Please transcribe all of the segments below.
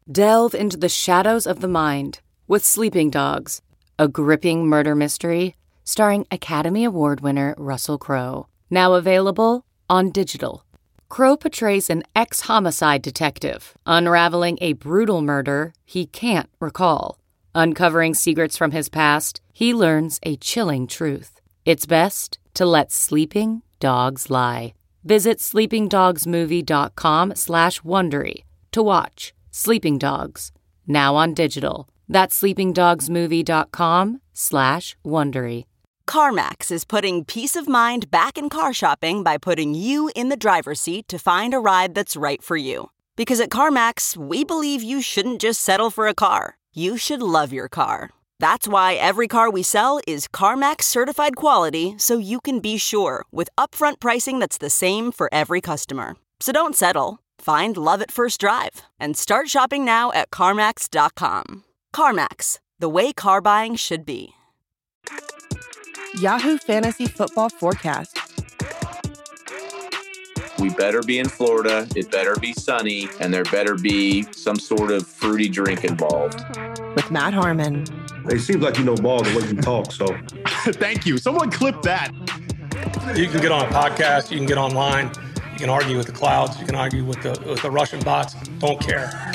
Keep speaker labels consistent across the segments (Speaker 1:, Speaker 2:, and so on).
Speaker 1: Delve into the shadows of the mind with Sleeping Dogs, a gripping murder mystery starring Academy Award winner Russell Crowe. Now available on digital. Crowe portrays an ex-homicide detective unraveling a brutal murder he can't recall. Uncovering secrets from his past, he learns a chilling truth. It's best to let sleeping dogs lie. Visit sleepingdogsmovie.com/Wondery to watch Sleeping Dogs, now on digital. That's sleepingdogsmovie.com/Wondery.
Speaker 2: CarMax is putting peace of mind back in car shopping by putting you in the driver's seat to find a ride that's right for you. Because at CarMax, we believe you shouldn't just settle for a car. You should love your car. That's why every car we sell is CarMax certified quality, so you can be sure with upfront pricing that's the same for every customer. So don't settle. Find love at first drive and start shopping now at CarMax.com. CarMax, the way car buying should be.
Speaker 3: Yahoo Fantasy Football Forecast.
Speaker 4: We better be in Florida, it better be sunny, and there better be some sort of fruity drink involved.
Speaker 3: With Matt Harmon.
Speaker 5: It seems like you know ball the way you talk, so.
Speaker 6: Thank you. Someone clip that.
Speaker 7: You can get on a podcast, you can get online, you can argue with the clouds, you can argue with the Russian bots. Don't care.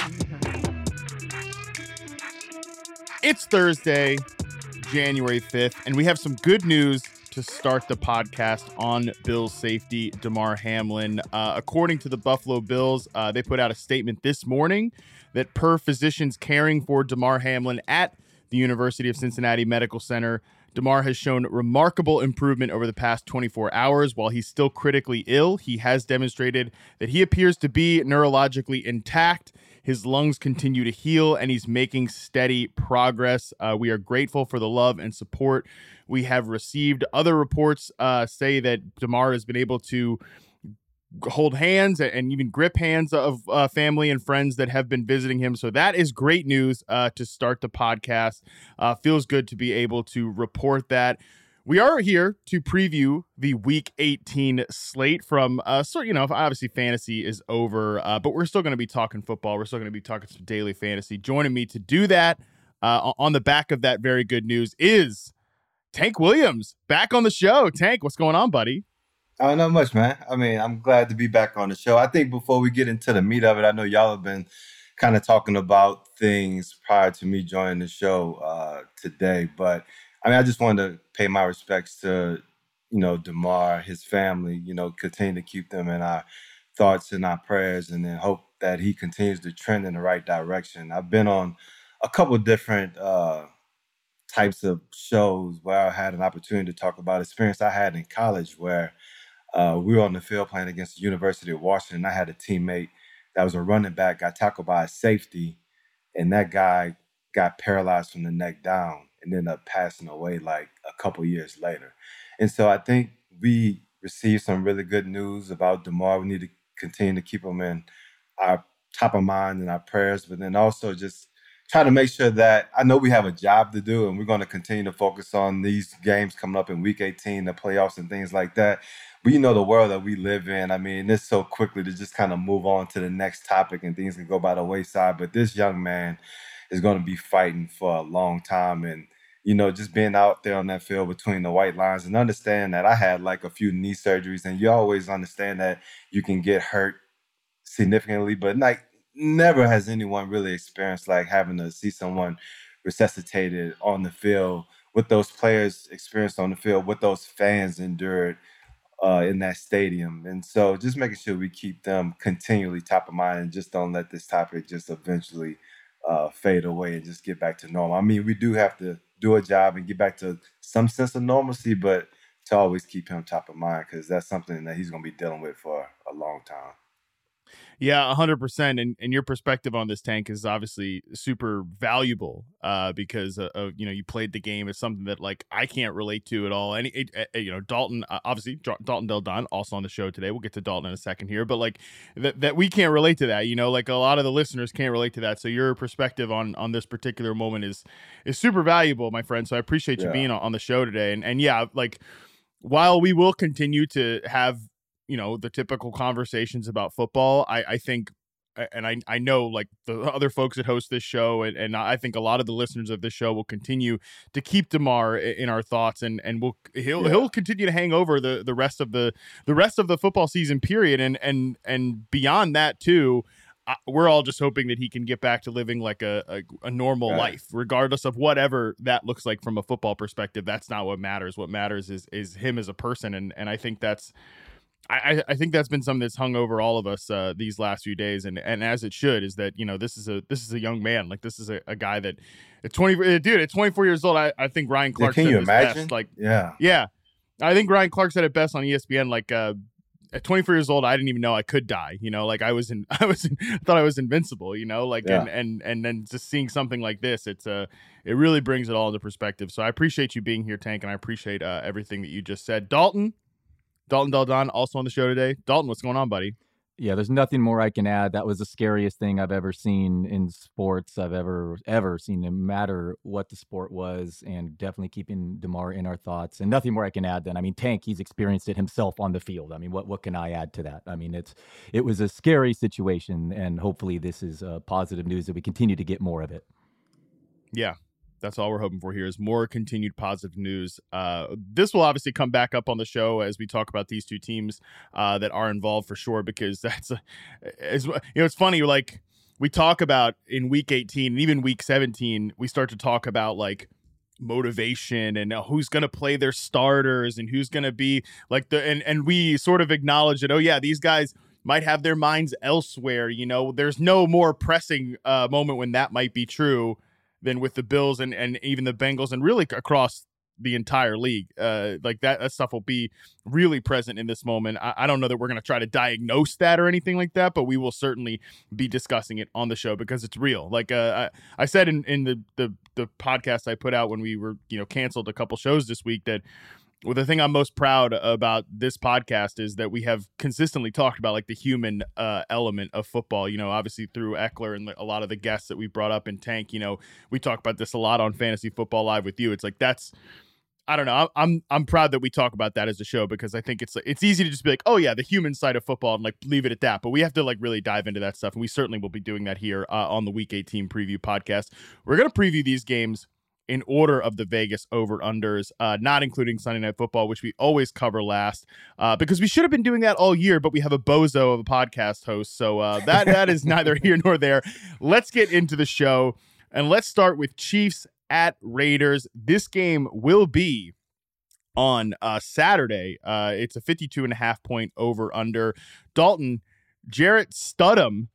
Speaker 6: It's Thursday, January 5th, and we have some good news to start the podcast on Bills safety Damar Hamlin. According to the Buffalo Bills, they put out a statement this morning that per physicians caring for Damar Hamlin at the University of Cincinnati Medical Center, Damar has shown remarkable improvement over the past 24 hours. While he's still critically ill, he has demonstrated that he appears to be neurologically intact. His lungs continue to heal, and he's making steady progress. We are grateful for the love and support we have received. Other reports say that Damar has been able to hold hands and even grip hands of family and friends that have been visiting him. So that is great news to start the podcast. Feels good to be able to report that. We are here to preview the Week 18 slate from, obviously fantasy is over, but we're still going to be talking football. We're still going to be talking some daily fantasy. Joining me to do that on the back of that very good news is Tank Williams, back on the show. Tank, what's going on, buddy?
Speaker 8: Oh, not much, man. I mean, I'm glad to be back on the show. I think before we get into the meat of it, I know y'all have been kind of talking about things prior to me joining the show today, but I mean, I just wanted to pay my respects to, Damar, his family, continue to keep them in our thoughts and our prayers, and then hope that he continues to trend in the right direction. I've been on a couple of different types of shows where I had an opportunity to talk about experience I had in college where we were on the field playing against the University of Washington. I had a teammate that was a running back, got tackled by a safety, and that guy got paralyzed from the neck down and ended up passing away like a couple years later. And so I think we received some really good news about Damar. We need to continue to keep him in our top of mind and our prayers, but then also just try to make sure that I know we have a job to do, and we're going to continue to focus on these games coming up in Week 18, the playoffs and things like that. But the world that we live in, I mean, it's so quickly to just kind of move on to the next topic and things can go by the wayside. But this young man is going to be fighting for a long time. And, just being out there on that field between the white lines and understand that I had like a few knee surgeries, and you always understand that you can get hurt significantly, but like never has anyone really experienced like having to see someone resuscitated on the field, what those players experienced on the field, what those fans endured in that stadium. And so just making sure we keep them continually top of mind and just don't let this topic just eventually fade away and just get back to normal. I mean, we do have to do a job and get back to some sense of normalcy, but to always keep him top of mind because that's something that he's going to be dealing with for a long time.
Speaker 6: Yeah, 100%. And your perspective on this, Tank, is obviously super valuable because of you played the game as something that like I can't relate to at all. Dalton, obviously Dalton Del Don, also on the show today. We'll get to Dalton in a second here, but like that we can't relate to that. Like a lot of the listeners can't relate to that. So your perspective on this particular moment is super valuable, my friend. So I appreciate you being on the show today. And yeah, like while we will continue to have the typical conversations about football, I think and I know like the other folks that host this show, and I think a lot of the listeners of this show will continue to keep Damar in our thoughts, and he'll continue to hang over the rest of the football season period, and beyond that too. We're all just hoping that he can get back to living like a normal life, regardless of whatever that looks like from a football perspective. That's not what matters. What matters is him as a person, and I think that's. I think that's been something that's hung over all of us these last few days, and as it should, is that, you know, this is a young man. Like, this is a guy that at 24 years old. I think Ryan Clark.
Speaker 8: Can
Speaker 6: said
Speaker 8: you
Speaker 6: it
Speaker 8: imagine?
Speaker 6: Best. Like,
Speaker 8: yeah.
Speaker 6: I think Ryan Clark said it best on ESPN. Like, at 24 years old, I didn't even know I could die. You know, like I thought I was invincible. You know, like and then just seeing something like this, it really brings it all into perspective. So I appreciate you being here, Tank, and I appreciate everything that you just said, Dalton Del Don, also on the show today. Dalton, what's going on, buddy?
Speaker 9: Yeah, there's nothing more I can add. That was the scariest thing I've ever seen in sports. I've ever seen, no matter what the sport was, and definitely keeping Damar in our thoughts. And nothing more I can add then. I mean, Tank, he's experienced it himself on the field. I mean, what can I add to that? I mean, it was a scary situation, and hopefully this is positive news that we continue to get more of it.
Speaker 6: Yeah. That's all we're hoping for here is more continued positive news. This will obviously come back up on the show as we talk about these two teams that are involved for sure, because it's funny. Like, we talk about in week 18 and even week 17, we start to talk about like motivation and who's going to play their starters and who's going to be like and we sort of acknowledge that, oh yeah, these guys might have their minds elsewhere. You know, there's no more pressing moment when that might be true than with the Bills and even the Bengals, and really across the entire league. Like that stuff will be really present in this moment. I don't know that we're going to try to diagnose that or anything like that, but we will certainly be discussing it on the show because it's real. Like I said in the podcast I put out when we were, you know, canceled a couple shows this week, that well, the thing I'm most proud about this podcast is that we have consistently talked about like the human element of football, you know, obviously through Eckler and a lot of the guests that we brought up in Tank. You know, we talk about this a lot on Fantasy Football Live with you. It's like, I don't know. I'm proud that we talk about that as a show, because I think it's easy to just be like, oh yeah, the human side of football, and like leave it at that. But we have to like really dive into that stuff, and we certainly will be doing that here on the Week 18 preview podcast. We're going to preview these games in order of the Vegas over-unders, not including Sunday Night Football, which we always cover last, because we should have been doing that all year, but we have a bozo of a podcast host, so that is neither here nor there. Let's get into the show, and let's start with Chiefs at Raiders. This game will be on Saturday. It's a 52.5 point over-under. Dalton, Jarrett Stidham,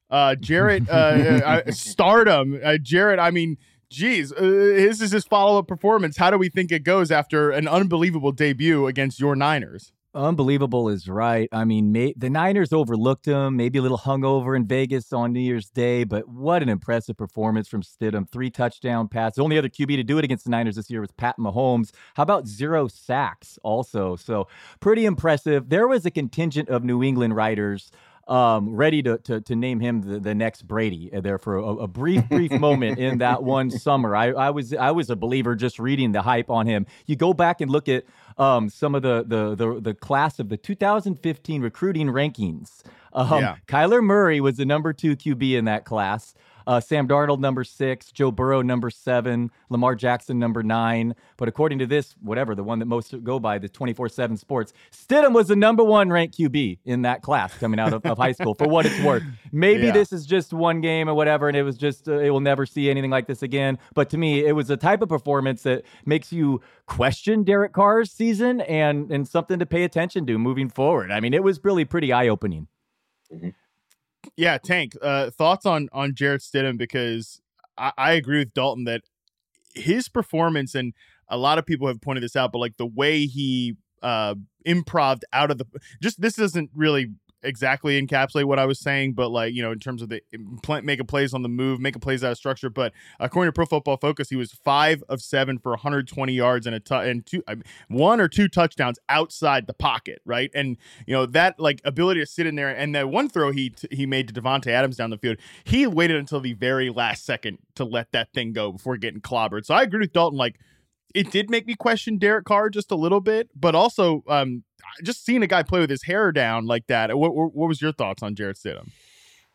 Speaker 6: Stardom, Jarrett, I mean, geez, this is his follow-up performance. How do we think it goes after an unbelievable debut against your Niners?
Speaker 9: Unbelievable is right. I mean, the Niners overlooked him, maybe a little hungover in Vegas on New Year's Day, but what an impressive performance from Stidham. 3 touchdown passes. The only other QB to do it against the Niners this year was Pat Mahomes. How about 0 sacks also? So pretty impressive. There was a contingent of New England writers ready to name him the next Brady there for a brief moment in that one summer. I was a believer just reading the hype on him. You go back and look at some of the class of the 2015 recruiting rankings. Kyler Murray was the number 2 QB in that class. Sam Darnold, number 6, Joe Burrow, number 7, Lamar Jackson, number 9. But according to this, whatever, the one that most go by, the 24/7 Sports, Stidham was the number 1 ranked QB in that class coming out of high school, for what it's worth. Maybe this is just one game or whatever, and it was just, it will never see anything like this again. But to me, it was a type of performance that makes you question Derek Carr's season and something to pay attention to moving forward. I mean, it was really pretty eye-opening.
Speaker 8: Mm-hmm.
Speaker 6: Yeah, Tank, thoughts on Jarrett Stidham, because I agree with Dalton that his performance, and a lot of people have pointed this out, but like the way he improv'd out of this doesn't really exactly encapsulate what I was saying, but like, you know, in terms of the making plays on the move, making plays out of structure. But according to Pro Football Focus, he was 5 of 7 for 120 yards and 1 or 2 touchdowns outside the pocket, right? And you know, that like ability to sit in there, and that one throw he made to Devontae Adams down the field, he waited until the very last second to let that thing go before getting clobbered. So I agree with Dalton. Like, it did make me question Derek Carr just a little bit, but also just seeing a guy play with his hair down like that. What was your thoughts on Jarrett Stidham?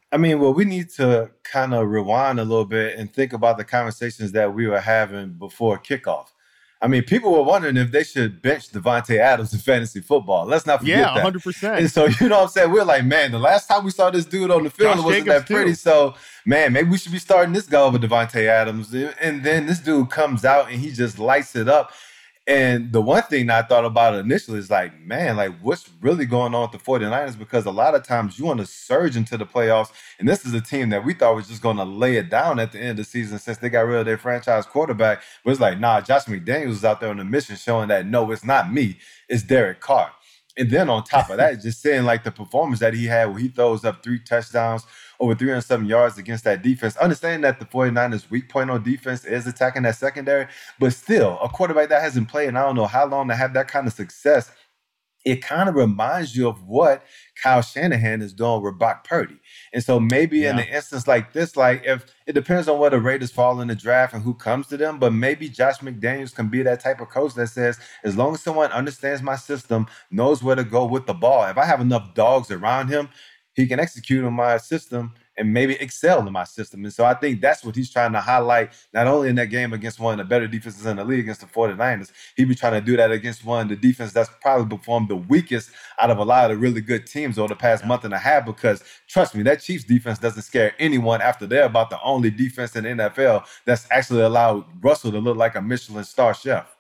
Speaker 8: I mean, well, we need to kind of rewind a little bit and think about the conversations that we were having before kickoff. I mean, people were wondering if they should bench Devontae Adams in fantasy football. Let's not forget that.
Speaker 6: 100%.
Speaker 8: And so, you know what I'm saying? We're like, man, the last time we saw this dude on the field, it wasn't that pretty. So, man, maybe we should be starting this guy over Devontae Adams. And then this dude comes out and he just lights it up. And the one thing I thought about initially is like, man, like what's really going on with the 49ers? Because a lot of times you want to surge into the playoffs. And this is a team that we thought was just going to lay it down at the end of the season since they got rid of their franchise quarterback. But it's like, nah, Josh McDaniels was out there on a mission showing that, no, it's not me, it's Derek Carr. And then on top of that, just saying like the performance that he had where he throws up 3 touchdowns, over 307 yards against that defense. Understanding that the 49ers' weak point on defense is attacking that secondary, but still, a quarterback that hasn't played in I don't know how long to have that kind of success, it kind of reminds you of what Kyle Shanahan is doing with Brock Purdy. And so maybe in an instance like this, like if it depends on where the Raiders fall in the draft and who comes to them, but maybe Josh McDaniels can be that type of coach that says, as long as someone understands my system, knows where to go with the ball, if I have enough dogs around him, he can execute on my system and maybe excel in my system. And so I think that's what he's trying to highlight, not only in that game against one of the better defenses in the league against the 49ers, he be trying to do that against one of the defenses that's probably performed the weakest out of a lot of the really good teams over the past month and a half, because trust me, that Chiefs defense doesn't scare anyone after they're about the only defense in the NFL that's actually allowed Russell to look like a Michelin star chef.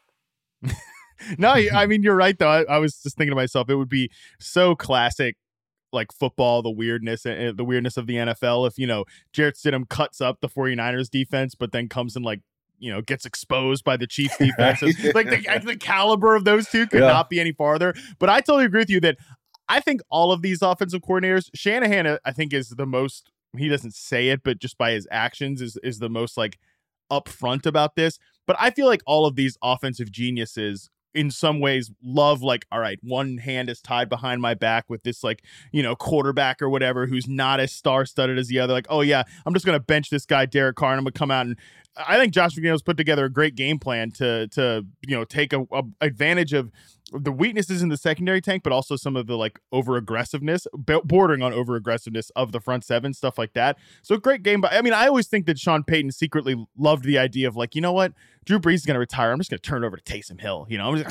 Speaker 6: No, I mean, you're right, though. I was just thinking to myself, it would be so classic like football, the weirdness of the NFL. If, Jarrett Stidham cuts up the 49ers defense, but then comes and gets exposed by the Chiefs defense. Like the caliber of those two could not be any farther. But I totally agree with you that I think all of these offensive coordinators, Shanahan, I think is the most, he doesn't say it, but just by his actions is the most like upfront about this. But I feel like all of these offensive geniuses in some ways love like, all right, one hand is tied behind my back with this like, quarterback or whatever who's not as star-studded as the other. Like, oh yeah, I'm just going to bench this guy, Derek Carr, and I'm going to come out. And I think Josh McDaniels put together a great game plan to take a advantage of the weaknesses in the secondary tank, but also some of the like over-aggressiveness, bordering on over-aggressiveness of the front seven, stuff like that. So great game. But I mean, I always think that Sean Payton secretly loved the idea of like, you know what? Drew Brees is going to retire. I'm just going to turn it over to Taysom Hill.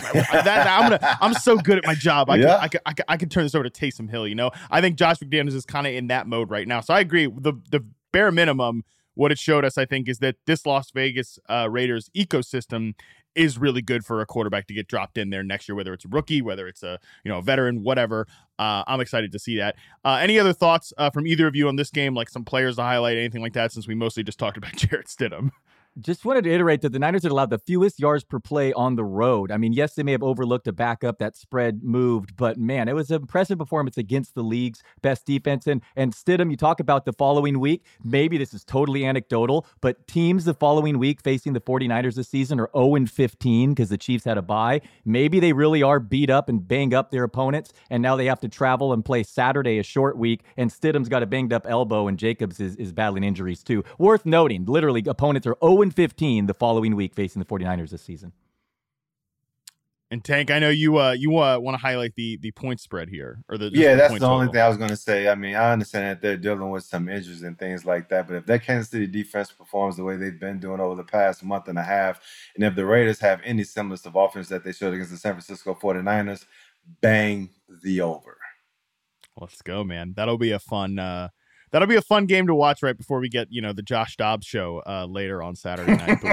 Speaker 6: I'm so good at my job. I can turn this over to Taysom Hill. I think Josh McDaniels is kind of in that mode right now. So I agree. The bare minimum, what it showed us, I think, is that this Las Vegas Raiders ecosystem is really good for a quarterback to get dropped in there next year, whether it's a rookie, whether it's a veteran, whatever. I'm excited to see that. Any other thoughts from either of you on this game, like some players to highlight, anything like that, since we mostly just talked about Jarrett Stidham?
Speaker 9: Just wanted to iterate that the Niners had allowed the fewest yards per play on the road. I mean, yes, they may have overlooked a backup that spread moved, but man, it was an impressive performance against the league's best defense. And Stidham, you talk about the following week. Maybe this is totally anecdotal, but teams the following week facing the 49ers this season are 0-15 because the Chiefs had a bye. Maybe they really are beat up and banged up their opponents, and now they have to travel and play Saturday, a short week, and Stidham's got a banged up elbow, and Jacobs is battling injuries too. Worth noting, literally, opponents are 0-15 the following week facing the 49ers this season.
Speaker 6: And Tank, I know you want to highlight the point spread here, or
Speaker 8: that's the only thing I was going to say. I mean, I understand that they're dealing with some injuries and things like that, but if that Kansas City defense performs the way they've been doing over the past month and a half, and if the Raiders have any semblance of offense that they showed against the San Francisco 49ers, bang the over.
Speaker 6: Let's go, man. That'll be a fun game to watch right before we get, the Josh Dobbs show later on Saturday night. But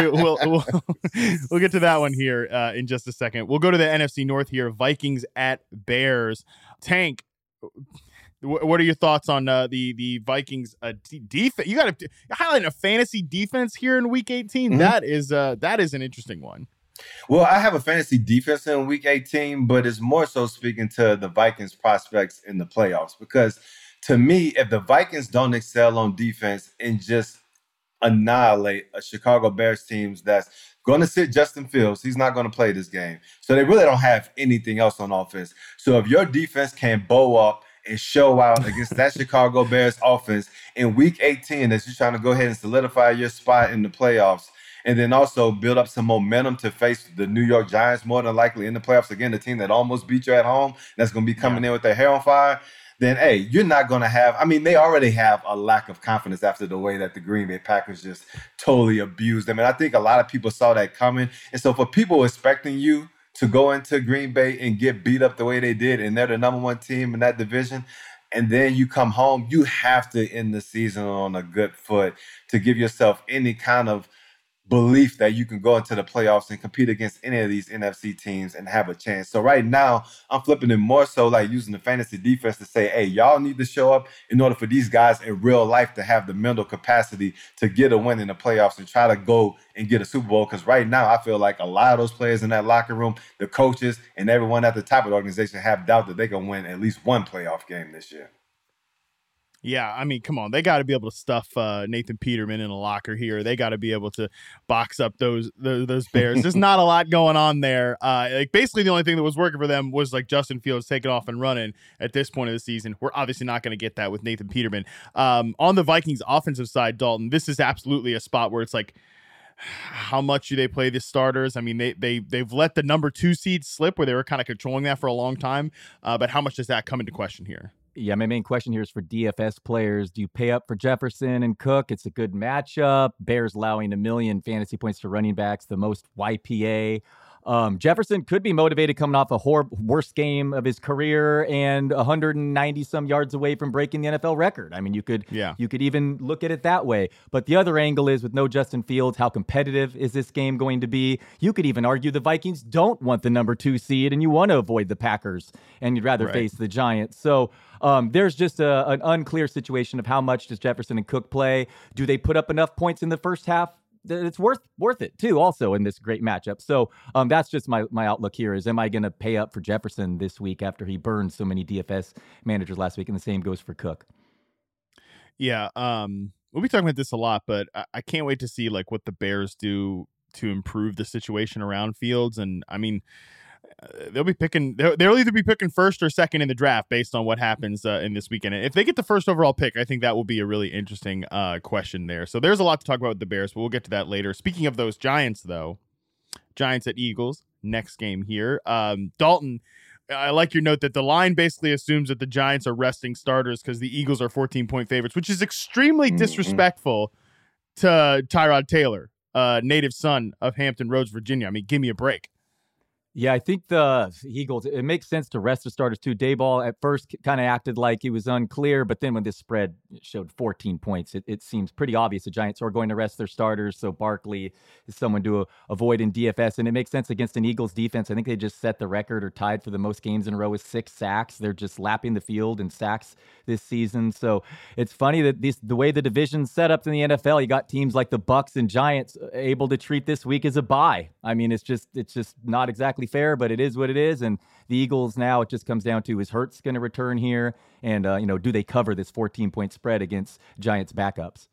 Speaker 6: we'll get to that one here in just a second. We'll go to the NFC North here. Vikings at Bears. Tank, what are your thoughts on the Vikings defense? You got to highlight a fantasy defense here in Week 18. Mm-hmm. That is an interesting one.
Speaker 8: Well, I have a fantasy defense in Week 18, but it's more so speaking to the Vikings prospects in the playoffs, because to me, if the Vikings don't excel on defense and just annihilate a Chicago Bears team that's going to sit Justin Fields, he's not going to play this game. So they really don't have anything else on offense. So if your defense can bow up and show out against that Chicago Bears offense in Week 18, as you're trying to go ahead and solidify your spot in the playoffs, and then also build up some momentum to face the New York Giants more than likely in the playoffs, again, the team that almost beat you at home, that's going to be coming in with their hair on fire, then, hey, you're not going to have – I mean, they already have a lack of confidence after the way that the Green Bay Packers just totally abused them. And I think a lot of people saw that coming. And so for people expecting you to go into Green Bay and get beat up the way they did, and they're the number one team in that division, and then you come home, you have to end the season on a good foot to give yourself any kind of belief that you can go into the playoffs and compete against any of these NFC teams and have a chance. So right now, I'm flipping it more so like using the fantasy defense to say, hey, y'all need to show up in order for these guys in real life to have the mental capacity to get a win in the playoffs and try to go and get a Super Bowl. Because right now, I feel like a lot of those players in that locker room, the coaches and everyone at the top of the organization have doubt that they can win at least one playoff game this year.
Speaker 6: Yeah, I mean, come on. They got to be able to stuff Nathan Peterman in a locker here. They got to be able to box up those Bears. There's not a lot going on there. Like basically the only thing that was working for them was like Justin Fields taking off and running at this point of the season. We're obviously not going to get that with Nathan Peterman. On the Vikings offensive side, Dalton, this is absolutely a spot where it's like, how much do they play the starters? I mean, they've let the number 2 seed slip where they were kind of controlling that for a long time. But how much does that come into question here?
Speaker 9: Yeah, my main question here is for DFS players. Do you pay up for Jefferson and Cook? It's a good matchup. Bears allowing 1 million fantasy points to running backs, the most YPA. Jefferson could be motivated coming off a worst game of his career and 190 some yards away from breaking the NFL record. I mean, you could even look at it that way. But the other angle is with no Justin Fields, how competitive is this game going to be? You could even argue the Vikings don't want the number 2 seed and you want to avoid the Packers and you'd rather face the Giants. So there's just an unclear situation of how much does Jefferson and Cook play. Do they put up enough points in the first half? It's worth it too, also in this great matchup. So that's just my outlook here is, am I going to pay up for Jefferson this week after he burned so many DFS managers last week? And the same goes for Cook.
Speaker 6: Yeah. We'll be talking about this a lot, but I can't wait to see like what the Bears do to improve the situation around Fields. And I mean, they'll either be picking first or second in the draft based on what happens in this weekend. And if they get the first overall pick, I think that will be a really interesting question there. So there's a lot to talk about with the Bears, but we'll get to that later. Speaking of those Giants, though, Giants at Eagles, next game here. Dalton, I like your note that the line basically assumes that the Giants are resting starters because the Eagles are 14-point favorites, which is extremely disrespectful to Tyrod Taylor, native son of Hampton Roads, Virginia. I mean, give me a break.
Speaker 9: Yeah, I think the Eagles, it makes sense to rest the starters too. Dayball at first kind of acted like he was unclear, but then when this spread showed 14 points, it seems pretty obvious the Giants are going to rest their starters. So Barkley is someone to avoid in DFS, and it makes sense against an Eagles defense. I think they just set the record or tied for the most games in a row with 6 sacks. They're just lapping the field in sacks this season. So it's funny that the way the division's set up in the NFL, you got teams like the Bucs and Giants able to treat this week as a bye. I mean, it's just not exactly fair, but it is what it is. And the Eagles now, it just comes down to, is Hurts going to return here? And, do they cover this 14-point spread against Giants backups?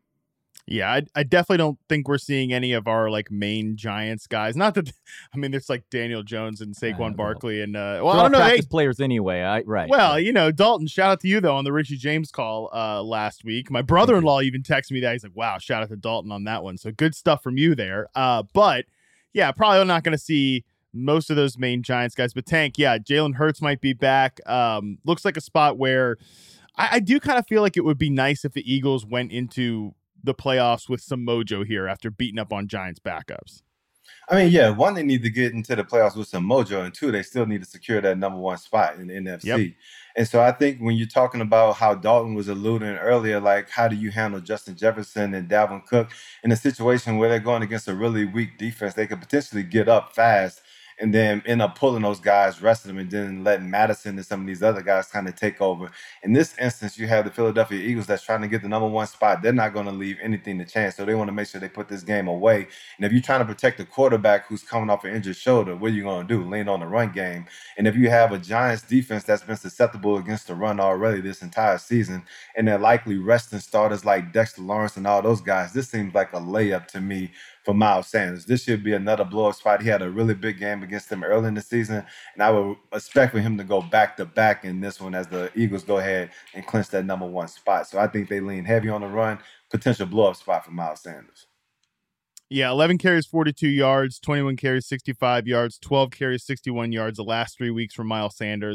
Speaker 6: Yeah, I definitely don't think we're seeing any of our like main Giants guys. Not that, I mean, there's like Daniel Jones and Saquon Barkley and I don't know.
Speaker 9: Practice players anyway, right?
Speaker 6: Well, Dalton, shout out to you though on the Richie James call last week. My brother-in-law even texted me that. He's like, "Wow, shout out to Dalton on that one." So good stuff from you there. But yeah, probably not going to see most of those main Giants guys. But Tank, yeah, Jalen Hurts might be back. Looks like a spot where I do kind of feel like it would be nice if the Eagles went into the playoffs with some mojo here after beating up on Giants backups.
Speaker 8: I mean, yeah, one, they need to get into the playoffs with some mojo, and 2, they still need to secure that number 1 spot in the NFC. Yep. And so I think when you're talking about how Dalton was alluding earlier, like how do you handle Justin Jefferson and Dalvin Cook in a situation where they're going against a really weak defense, they could potentially get up fast and then end up pulling those guys, resting them, and then letting Madison and some of these other guys kind of take over. In this instance, you have the Philadelphia Eagles that's trying to get the number 1 spot. They're not going to leave anything to chance, so they want to make sure they put this game away. And if you're trying to protect the quarterback who's coming off an injured shoulder, what are you going to do? Lean on the run game. And if you have a Giants defense that's been susceptible against the run already this entire season, and they're likely resting starters like Dexter Lawrence and all those guys, this seems like a layup to me for Miles Sanders. This should be another blow-up spot. He had a really big game against them early in the season, and I would expect for him to go back-to-back in this one as the Eagles go ahead and clinch that number 1 spot. So I think they lean heavy on the run, potential blow-up spot for Miles Sanders.
Speaker 6: Yeah, 11 carries, 42 yards, 21 carries, 65 yards, 12 carries, 61 yards the last 3 weeks from Miles Sanders.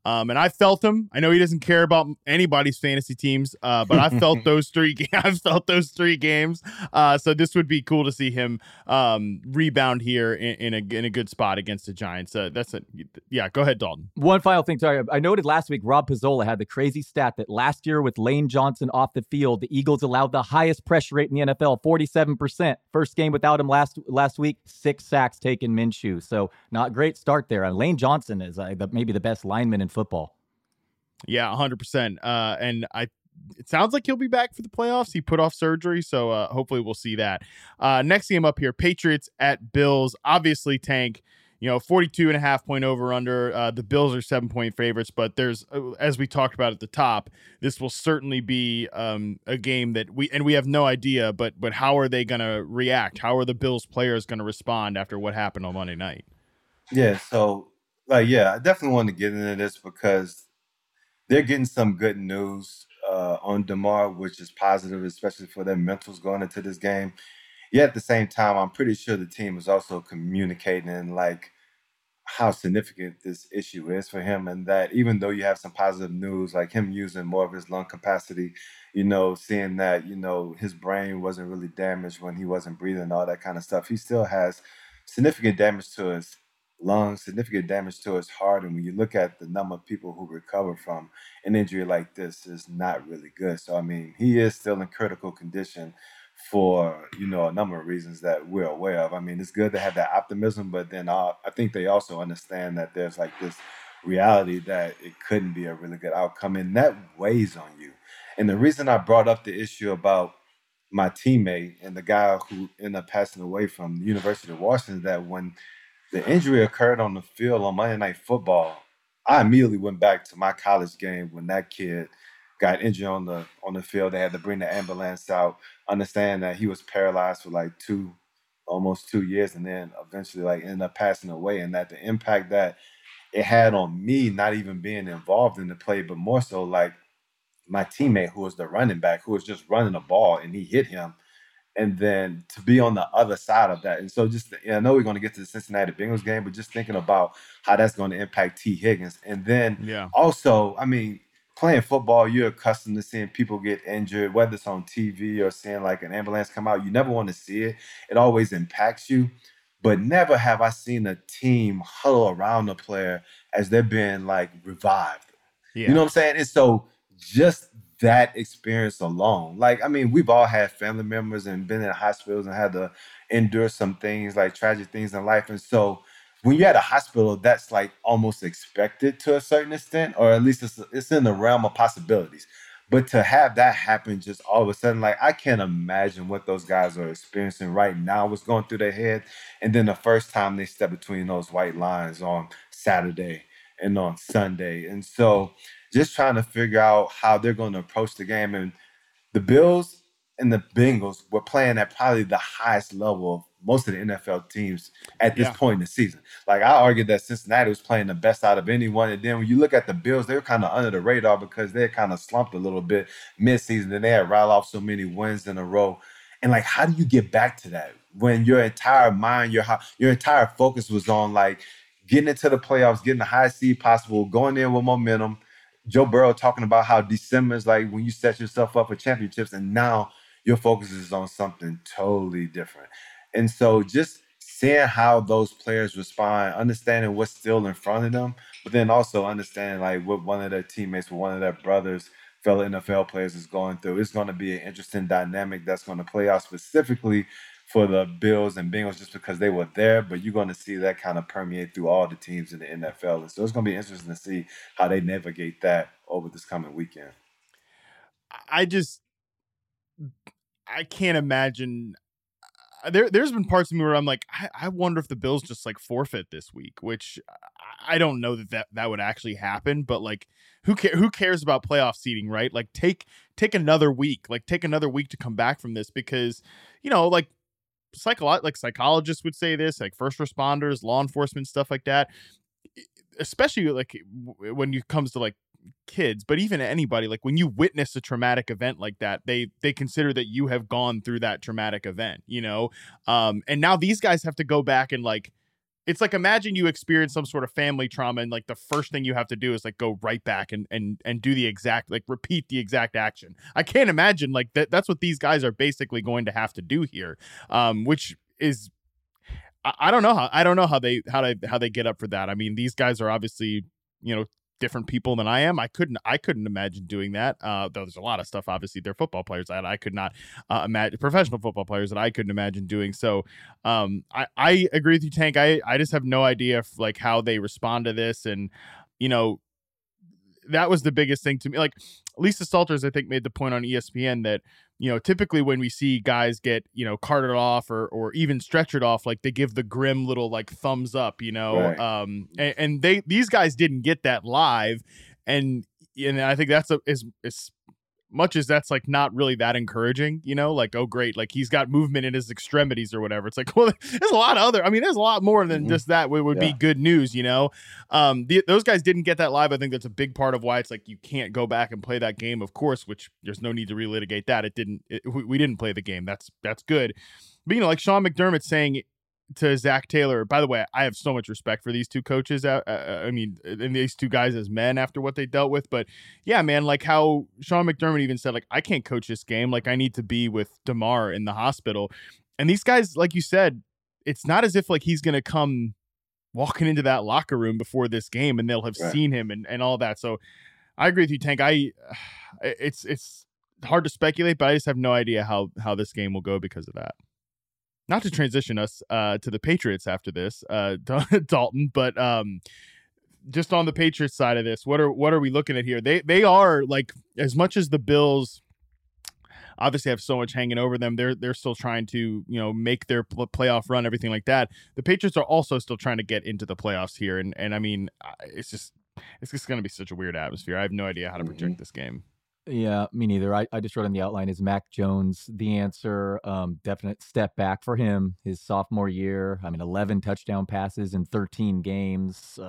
Speaker 6: And I felt him. I know he doesn't care about anybody's fantasy teams, but I felt those three. I felt those 3 games. So this would be cool to see him rebound here in a good spot against the Giants. That's it. Yeah, go ahead, Dalton.
Speaker 9: One final thing. Sorry, I noted last week Rob Pizzola had the crazy stat that last year with Lane Johnson off the field, the Eagles allowed the highest pressure rate in the NFL, 47%. First game without him last week, 6 sacks taken Minshew. So not great start there. And Lane Johnson is maybe the best lineman in football.
Speaker 6: Yeah, 100%. And it sounds like he'll be back for the playoffs. He put off surgery, so hopefully we'll see that. Next game up here, Patriots at Bills. Obviously, Tank, 42.5 point over under. The Bills are 7-point favorites, but there's, as we talked about at the top, this will certainly be a game that we have no idea, but how are they going to react? How are the Bills players going to respond after what happened on Monday night?
Speaker 8: Yeah, so I definitely want to get into this because they're getting some good news on DeMar, which is positive, especially for their mentals going into this game. Yet at the same time, I'm pretty sure the team is also communicating like how significant this issue is for him, and that even though you have some positive news, like him using more of his lung capacity, seeing that, his brain wasn't really damaged when he wasn't breathing, all that kind of stuff, he still has significant damage to his lungs, significant damage to his heart. And when you look at the number of people who recover from an injury like this, is not really good. So, I mean, he is still in critical condition for, a number of reasons that we're aware of. I mean, it's good to have that optimism, but then I think they also understand that there's like this reality that it couldn't be a really good outcome, and that weighs on you. And the reason I brought up the issue about my teammate and the guy who ended up passing away from the University of Washington, that when the injury occurred on the field on Monday Night Football, I immediately went back to my college game when that kid got injured on the field. They had to bring the ambulance out, understand that he was paralyzed for like almost 2 years, and then eventually ended up passing away. And that the impact that it had on me, not even being involved in the play, but more so like my teammate who was the running back, who was just running the ball and he hit him. And then to be on the other side of that. And so I know we're going to get to the Cincinnati Bengals game, but just thinking about how that's going to impact T. Higgins. And then also, I mean, playing football, you're accustomed to seeing people get injured, whether it's on TV or seeing like an ambulance come out. You never want to see it. It always impacts you. But never have I seen a team huddle around a player as they're being like revived. Yeah. You know what I'm saying? And so just that experience alone, like, I mean, we've all had family members and been in hospitals and had to endure some things, like tragic things in life. And so when you're at a hospital, that's like almost expected to a certain extent, or at least it's in the realm of possibilities. But to have that happen just all of a sudden, like, I can't imagine what those guys are experiencing right now, what's going through their head. And then the first time they step between those white lines on Saturday and on Sunday. And so just trying to figure out how they're going to approach the game. And the Bills and the Bengals were playing at probably the highest level of most of the NFL teams at this point in the season. Like, I argued that Cincinnati was playing the best out of anyone. And then when you look at the Bills, they were kind of under the radar because they kind of slumped a little bit midseason, and they had rattled off so many wins in a row. And like, how do you get back to that when your entire mind, your entire focus was on like getting into the playoffs, getting the highest seed possible, going in with momentum? Joe Burrow talking about how December is like when you set yourself up for championships, and now your focus is on something totally different. And so just seeing how those players respond, understanding what's still in front of them, but then also understanding like what one of their teammates, one of their brothers, fellow NFL players is going through, it's going to be an interesting dynamic that's going to play out specifically for the Bills and Bengals just because they were there, but you're going to see that kind of permeate through all the teams in the NFL. And so it's going to be interesting to see how they navigate that over this coming weekend.
Speaker 6: I can't imagine. There's been parts of me where I'm like, I wonder if the Bills just like forfeit this week, which I don't know that would actually happen, but like, who cares about playoff seeding, right? Like take another week, to come back from this, because, like, psychologists would say this, like first responders, law enforcement, stuff like that, especially like when it comes to like kids, but even anybody, like when you witness a traumatic event like that, they consider that you have gone through that traumatic event, and now these guys have to go back and like it's like, imagine you experience some sort of family trauma and like the first thing you have to do is like go right back and do the exact, like repeat the exact action. I can't imagine like that's what these guys are basically going to have to do here, which is, I don't know how they get up for that. I mean, these guys are obviously, different people than I am. I couldn't imagine doing that. Though there's a lot of stuff, obviously they're football players that I could not imagine, professional football players that I couldn't imagine doing. So I agree with you, Tank. I just have no idea like how they respond to this. And, that was the biggest thing to me. Like Lisa Salters, I think, made the point on ESPN that, typically when we see guys get, carted off or even stretchered off, like they give the grim little like thumbs up,
Speaker 8: Right.
Speaker 6: And these guys didn't get that live. And I think that's as much as that's like not really that encouraging, like, oh great, like he's got movement in his extremities or whatever. It's like, well, there's a lot of there's a lot more than just that would be good news, those guys didn't get that live. I think that's a big part of why it's like you can't go back and play that game, of course, which there's no need to relitigate that. We didn't play the game. That's good. But like Sean McDermott saying to Zach Taylor, by the way, I have so much respect for these two coaches. And these two guys as men after what they dealt with. But yeah, man, like how Sean McDermott even said, like, I can't coach this game. Like I need to be with DeMar in the hospital. And these guys, like you said, it's not as if like he's going to come walking into that locker room before this game and they'll have seen him and all that. So I agree with you, Tank. It's hard to speculate, but I just have no idea how this game will go because of that. Not to transition us to the Patriots after this, Dalton, but just on the Patriots side of this, what are we looking at here? They are like, as much as the Bills obviously have so much hanging over them, they're still trying to make their playoff run, everything like that. The Patriots are also still trying to get into the playoffs here, and I mean, it's just going to be such a weird atmosphere. I have no idea how to project this game.
Speaker 9: Yeah, me neither. I just wrote in the outline, is Mac Jones the answer? Definite step back for him his sophomore year. I mean, 11 touchdown passes in 13 games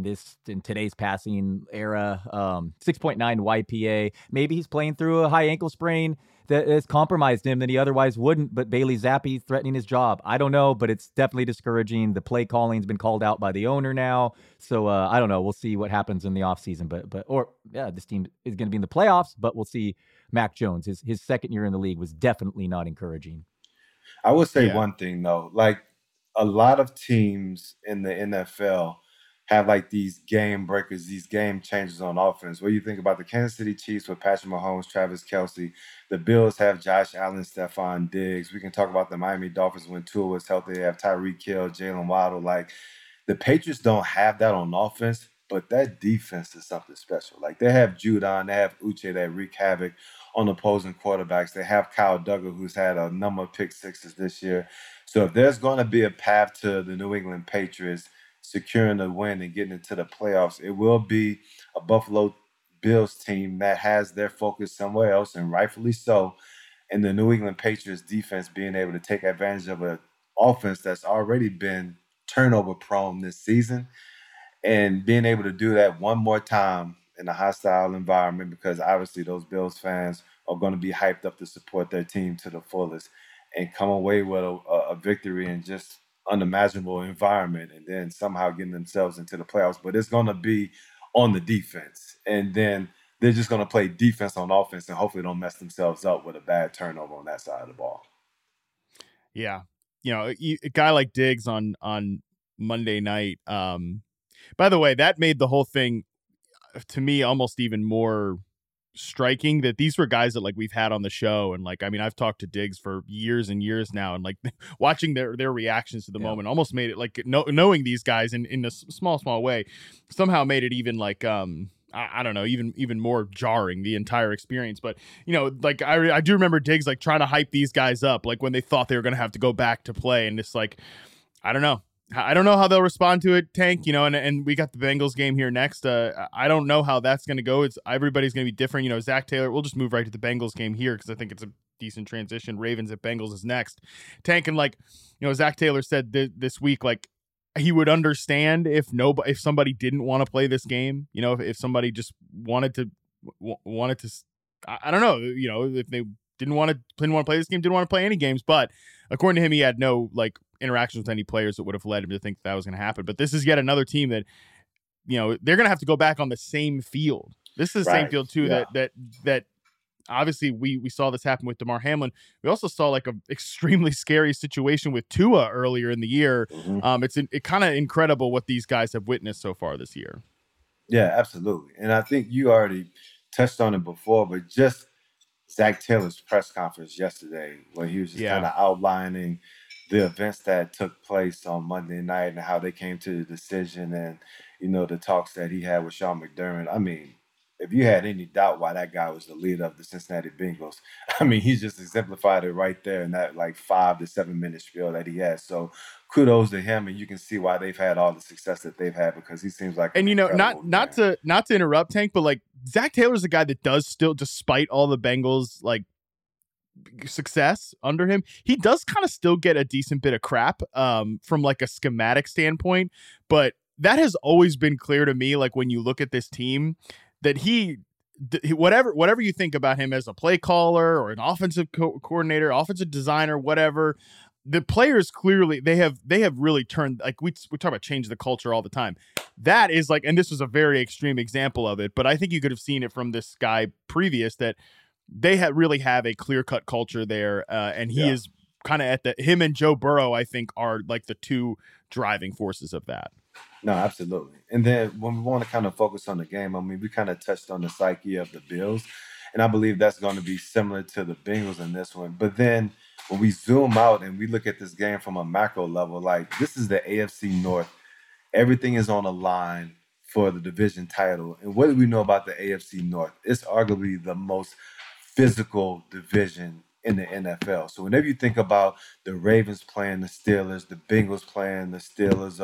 Speaker 9: in today's passing era. 6.9 YPA. Maybe he's playing through a high ankle sprain that has compromised him that he otherwise wouldn't, but Bailey Zappi threatening his job. I don't know, but it's definitely discouraging. The play calling's been called out by the owner now. So I don't know. We'll see what happens in the offseason. This team is going to be in the playoffs, but we'll see. Mac Jones, his second year in the league was definitely not encouraging.
Speaker 8: I would say one thing, though. Like, a lot of teams in the NFL have like these game breakers, these game changers on offense. What do you think about the Kansas City Chiefs with Patrick Mahomes, Travis Kelce? The Bills have Josh Allen, Stephon Diggs. We can talk about the Miami Dolphins when Tua was healthy. They have Tyreek Hill, Jalen Waddle. Like, the Patriots don't have that on offense, but that defense is something special. Like, they have Judon, they have Uche that wreak havoc on opposing quarterbacks. They have Kyle Duggar, who's had a number of pick sixes this year. So if there's going to be a path to the New England Patriots securing a win and getting into the playoffs, it will be a Buffalo Bills team that has their focus somewhere else, and rightfully so. And the New England Patriots defense being able to take advantage of an offense that's already been turnover prone this season, and being able to do that one more time in a hostile environment, because obviously those Bills fans are going to be hyped up to support their team to the fullest and come away with a victory in just unimaginable environment, and then somehow getting themselves into the playoffs. But it's going to be on the defense, and then they're just going to play defense on offense and hopefully don't mess themselves up with a bad turnover on that side of the ball.
Speaker 6: Yeah. A guy like Diggs on Monday night. By the way, that made the whole thing to me almost even more striking, that these were guys that like we've had on the show, and like, I mean, I've talked to Diggs for years and years now, and like watching their reactions to the moment almost made it like knowing these guys in a small way somehow made it even like I don't know, even more jarring, the entire experience. But like I do remember Diggs like trying to hype these guys up like when they thought they were going to have to go back to play, and it's like I don't know how they'll respond to it, Tank, and we got the Bengals game here next. I don't know how that's going to go. Everybody's going to be different. Zach Taylor, we'll just move right to the Bengals game here because I think it's a decent transition. Ravens at Bengals is next. Tank, and like, Zach Taylor said this week, like he would understand if somebody didn't want to play this game, if somebody just wanted to, I don't know, if they didn't want to play this game, didn't want to play any games. But according to him, he had no like interactions with any players that would have led him to think that was going to happen. But this is yet another team that, you know, they're going to have to go back on the same field. This is the same field too. Yeah. That obviously we saw this happen with Damar Hamlin. We also saw like an extremely scary situation with Tua earlier in the year. Mm-hmm. It's kind of incredible what these guys have witnessed so far this year.
Speaker 8: Yeah, absolutely. And I think you already touched on it before, but just Zach Taylor's press conference yesterday, where he was just kind of outlining the events that took place on Monday night and how they came to the decision, and, you know, the talks that he had with Sean McDermott. I mean, if you had any doubt why that guy was the leader of the Cincinnati Bengals, I mean, he just exemplified it right there in that like 5 to 7 minute spiel that he had. So kudos to him, and you can see why they've had all the success that they've had, because he seems like,
Speaker 6: and you know, not to interrupt, Tank, but like Zach Taylor's a guy that does still, despite all the Bengals like success under him, he does kind of still get a decent bit of crap from like a schematic standpoint. But that has always been clear to me, like when you look at this team, that he whatever you think about him as a play caller or an offensive coordinator, offensive designer, whatever, the players clearly they have really turned, like we talk about change the culture all the time. That is like, and this was a very extreme example of it, but I think you could have seen it from this guy previous, that they really have a clear-cut culture there, and he is kind of him and Joe Burrow, I think, are like the two driving forces of that.
Speaker 8: No, absolutely. And then when we want to kind of focus on the game, I mean, we kind of touched on the psyche of the Bills, and I believe that's going to be similar to the Bengals in this one. But then when we zoom out and we look at this game from a macro level, like this is the AFC North. Everything is on the line for the division title. And what do we know about the AFC North? It's arguably the most physical division in the NFL. So whenever you think about the Ravens playing the Steelers, the Bengals playing the Steelers,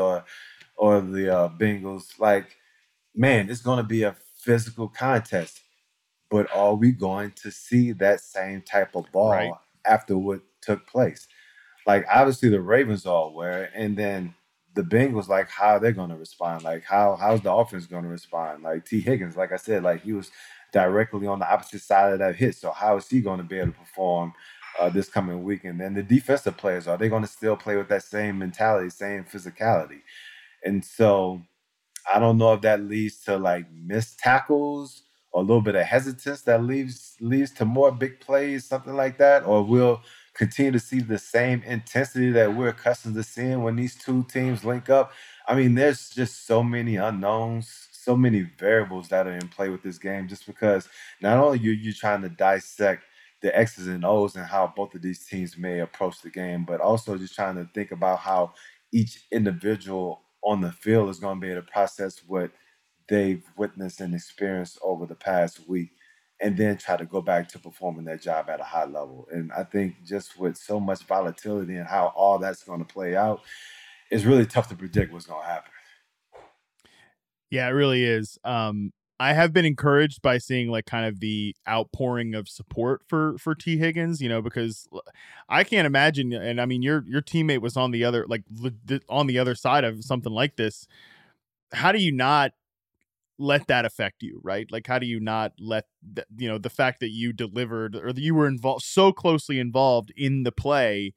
Speaker 8: or the Bengals, like, man, it's going to be a physical contest. But are we going to see that same type of ball after what took place? Like, obviously the Ravens are aware, and then the Bengals, like, how they're going to respond. Like, how's the offense going to respond? Like, T. Higgins, like I said, like, he was directly on the opposite side of that hit. So how is he going to be able to perform this coming week? And then the defensive players, are they going to still play with that same mentality, same physicality? And so I don't know if that leads to like missed tackles or a little bit of hesitance that leads to more big plays, something like that, or we'll continue to see the same intensity that we're accustomed to seeing when these two teams link up. I mean, there's just so many unknowns, so many variables that are in play with this game, just because not only are you trying to dissect the X's and O's and how both of these teams may approach the game, but also just trying to think about how each individual on the field is going to be able to process what they've witnessed and experienced over the past week, and then try to go back to performing their job at a high level. And I think just with so much volatility and how all that's going to play out, it's really tough to predict what's going to happen.
Speaker 6: Yeah, it really is. I have been encouraged by seeing like kind of the outpouring of support for T. Higgins, you know, because I can't imagine. And I mean, your teammate was on the other side of something like this. How do you not let that affect you, right? Like, how do you not let the fact that you delivered or that you were involved, so closely involved in the play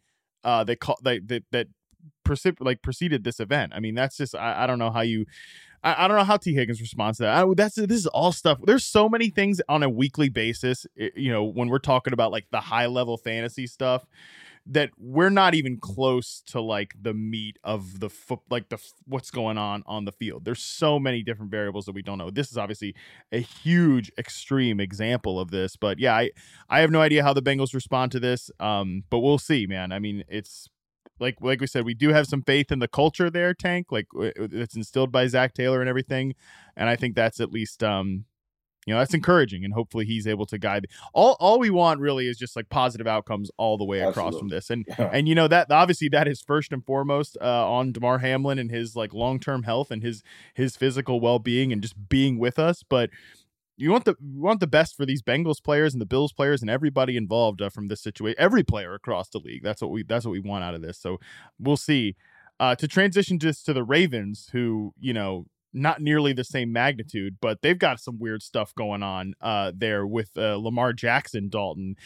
Speaker 6: that preceded this event? I mean, that's just I don't know how you. I don't know how T. Higgins responds to that. This is all stuff. There's so many things on a weekly basis, you know, when we're talking about like the high level fantasy stuff, that we're not even close to like the meat of the what's going on the field. There's so many different variables that we don't know. This is obviously a huge extreme example of this, but yeah, I have no idea how the Bengals respond to this. But we'll see, man. I mean, it's like we said, we do have some faith in the culture there, Tank. Like it's instilled by Zach Taylor and everything, and I think that's at least that's encouraging, and hopefully he's able to guide. All we want really is just like positive outcomes all the way across from this, and you know that obviously that is first and foremost on Damar Hamlin and his like long-term health and his physical well-being and just being with us, but. You want the best for these Bengals players and the Bills players and everybody involved from this situation. Every player across the league. That's what we want out of this. So we'll see. To transition just to the Ravens, who not nearly the same magnitude, but they've got some weird stuff going on there with Lamar Jackson, Dalton.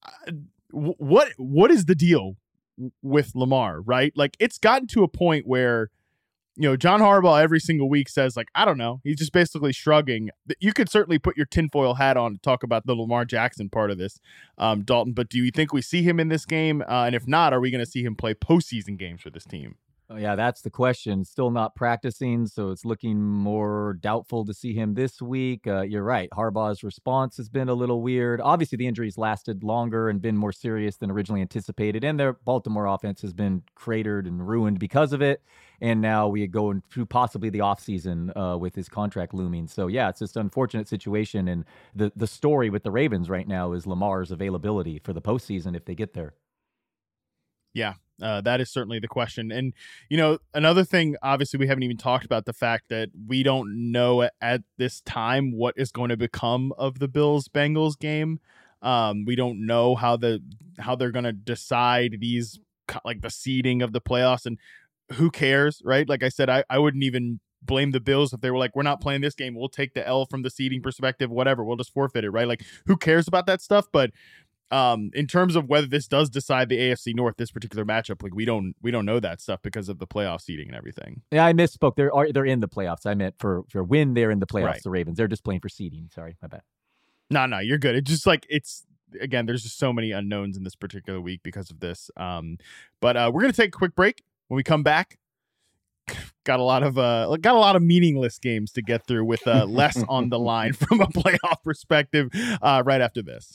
Speaker 6: what is the deal with Lamar, right? Like, it's gotten to a point where, John Harbaugh every single week says, like, I don't know. He's just basically shrugging. You could certainly put your tinfoil hat on to talk about the Lamar Jackson part of this, Dalton. But do you think we see him in this game? And if not, are we going to see him play postseason games for this team?
Speaker 9: Oh, yeah, that's the question. Still not practicing, so it's looking more doubtful to see him this week. You're right. Harbaugh's response has been a little weird. Obviously, the injuries lasted longer and been more serious than originally anticipated, and their Baltimore offense has been cratered and ruined because of it. And now we go into possibly the offseason with his contract looming. So, yeah, it's just an unfortunate situation. And the story with the Ravens right now is Lamar's availability for the postseason if they get there.
Speaker 6: Yeah, that is certainly the question. And, another thing, obviously, we haven't even talked about the fact that we don't know at this time what is going to become of the Bills-Bengals game. We don't know how they're going to decide these, like, the seeding of the playoffs, and who cares, right? Like I said, I wouldn't even blame the Bills if they were like, we're not playing this game. We'll take the L from the seeding perspective, whatever. We'll just forfeit it, right? Like, who cares about that stuff? But in terms of whether this does decide the AFC North, this particular matchup, like we don't know that stuff because of the playoff seeding and everything.
Speaker 9: Yeah, I misspoke. They're in the playoffs. I meant for when they're in the playoffs,
Speaker 6: right.
Speaker 9: The Ravens. They're just playing for seeding. Sorry, my bad.
Speaker 6: No, you're good. It's just like again, there's just so many unknowns in this particular week because of this. But we're gonna take a quick break. When we come back, got a lot of meaningless games to get through with less on the line from a playoff perspective right after this.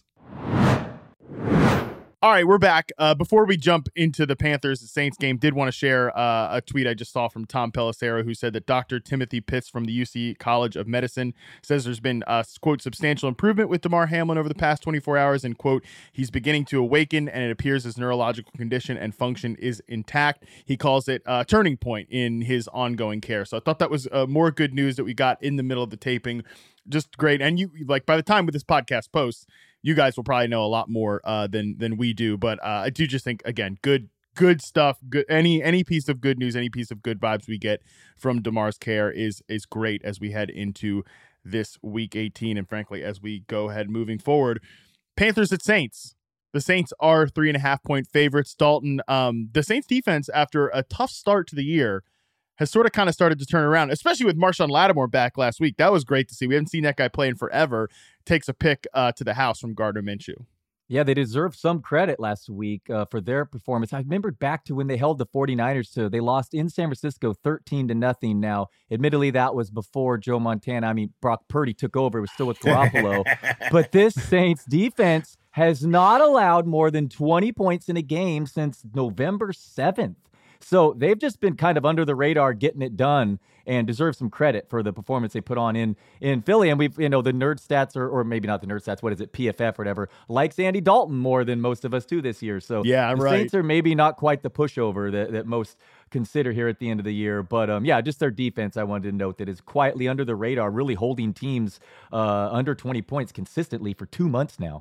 Speaker 6: All right, we're back. Before we jump into the Panthers-Saints game, did want to share a tweet I just saw from Tom Pelissero, who said that Dr. Timothy Pitts from the UC College of Medicine says there's been, quote, substantial improvement with Damar Hamlin over the past 24 hours, and, quote, he's beginning to awaken, and it appears his neurological condition and function is intact. He calls it a turning point in his ongoing care. So I thought that was more good news that we got in the middle of the taping. Just great. And you, like, by the time this podcast posts, you guys will probably know a lot more than we do, but I do just think, again, good stuff. Good any piece of good news, any piece of good vibes we get from Damar's care is great as we head into this week 18, and frankly, as we go ahead moving forward. Panthers at Saints. The Saints are 3.5-point favorites. Dalton, the Saints defense, after a tough start to the year, has sort of kind of started to turn around, especially with Marshawn Lattimore back last week. That was great to see. We haven't seen that guy play in forever. Takes a pick to the house from Gardner Minshew.
Speaker 9: Yeah, they deserved some credit last week for their performance. I remembered back to when they held the 49ers they lost in San Francisco 13-0. Now, admittedly, that was before Joe Montana. I mean, Brock Purdy took over. It was still with Garoppolo. But this Saints defense has not allowed more than 20 points in a game since November 7th. So they've just been kind of under the radar getting it done and deserve some credit for the performance they put on in Philly. And we've, the nerd stats, or maybe not the nerd stats, what is it, PFF or whatever, likes Andy Dalton more than most of us do this year. So
Speaker 6: yeah,
Speaker 9: the Saints are maybe not quite the pushover that most consider here at the end of the year. But yeah, just their defense, I wanted to note, that is quietly under the radar, really holding teams under 20 points consistently for 2 months now.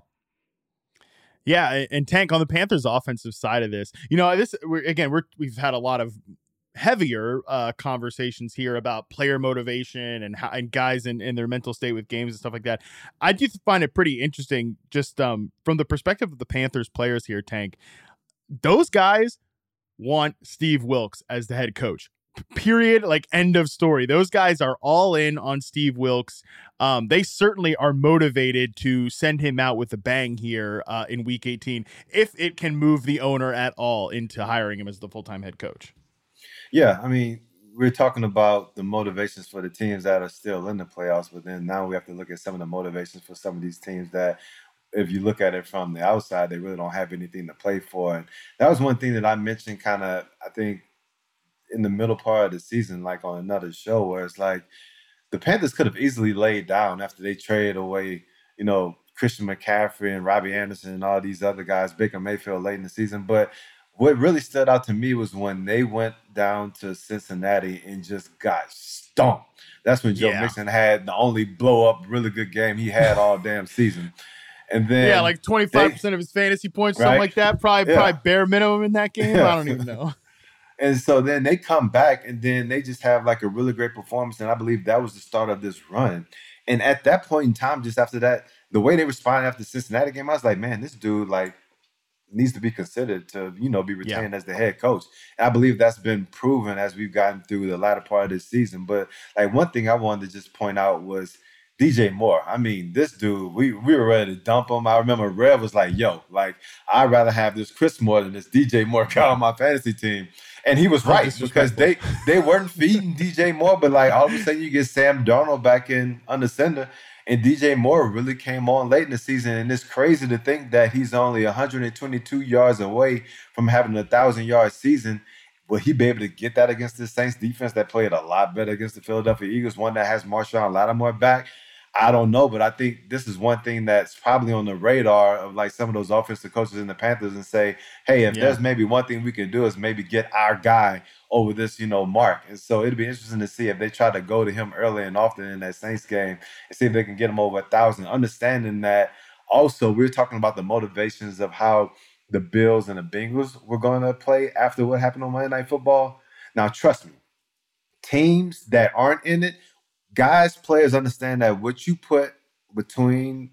Speaker 6: Yeah, and Tank, on the Panthers' offensive side of this, we've had a lot of heavier conversations here about player motivation and guys in their mental state with games and stuff like that. I do find it pretty interesting, just from the perspective of the Panthers players here, Tank. Those guys want Steve Wilks as the head coach. Period. Like, end of story. Those guys are all in on Steve Wilks. They certainly are motivated to send him out with a bang here in week 18, if it can move the owner at all into hiring him as the full-time head coach.
Speaker 8: Yeah, I mean, we're talking about the motivations for the teams that are still in the playoffs, but then now we have to look at some of the motivations for some of these teams that, if you look at it from the outside, they really don't have anything to play for. And that was one thing that I mentioned kind of, I think, in the middle part of the season, like on another show, where it's like the Panthers could have easily laid down after they traded away, Christian McCaffrey and Robbie Anderson and all these other guys, Baker Mayfield late in the season. But what really stood out to me was when they went down to Cincinnati and just got stomped. That's when Joe Mixon had the only blow-up really good game he had all damn season. And then
Speaker 6: like 25% of his fantasy points, something like that. Probably bare minimum in that game. I don't even know.
Speaker 8: And so then they come back and then they just have like a really great performance. And I believe that was the start of this run. And at that point in time, just after that, the way they responded after the Cincinnati game, I was like, man, this dude like needs to be considered to, be retained as the head coach. And I believe that's been proven as we've gotten through the latter part of this season. But like one thing I wanted to just point out was DJ Moore. I mean, this dude, we were ready to dump him. I remember Rev was like, yo, like, I'd rather have this Chris Moore than this DJ Moore guy on my fantasy team. And he was right because they weren't feeding DJ Moore, but like all of a sudden you get Sam Darnold back in under center. And DJ Moore really came on late in the season. And it's crazy to think that he's only 122 yards away from having a 1,000-yard season. Will he be able to get that against the Saints defense that played a lot better against the Philadelphia Eagles, one that has Marshawn Lattimore back? I don't know, but I think this is one thing that's probably on the radar of like some of those offensive coaches in the Panthers and say, hey, if there's maybe one thing we can do is maybe get our guy over this, Mark. And so it'd be interesting to see if they try to go to him early and often in that Saints game and see if they can get him over 1,000, understanding that also we're talking about the motivations of how the Bills and the Bengals were going to play after what happened on Monday Night Football. Now, trust me, teams that aren't in it, players understand that what you put between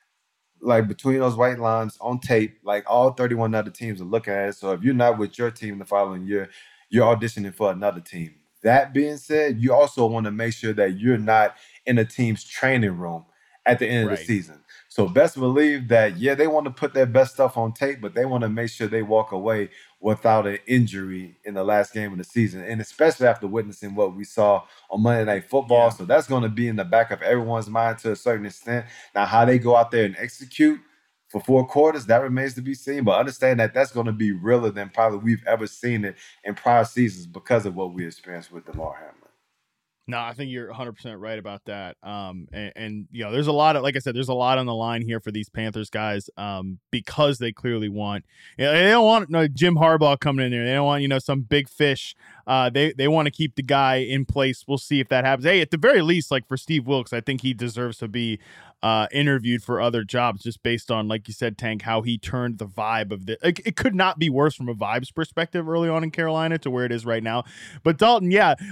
Speaker 8: those white lines on tape, like all 31 other teams are looking at it. So if you're not with your team the following year, you're auditioning for another team. That being said, you also want to make sure that you're not in a team's training room at the end of the season. So best believe that, they want to put their best stuff on tape, but they want to make sure they walk away without an injury in the last game of the season, and especially after witnessing what we saw on Monday Night Football. So that's going to be in the back of everyone's mind to a certain extent. Now, how they go out there and execute for 4 quarters, that remains to be seen. But understand that that's going to be realer than probably we've ever seen it in prior seasons because of what we experienced with Damar Hamlin.
Speaker 6: No, I think you're 100% right about that. And there's a lot of, like I said, there's a lot on the line here for these Panthers guys because they clearly want, they don't want Jim Harbaugh coming in there. They don't want, some big fish. They want to keep the guy in place. We'll see if that happens. Hey, at the very least, like for Steve Wilkes, I think he deserves to be interviewed for other jobs just based on, like you said, Tank, how he turned the vibe of the, it could not be worse from a vibes perspective early on in Carolina to where it is right now. But Dalton,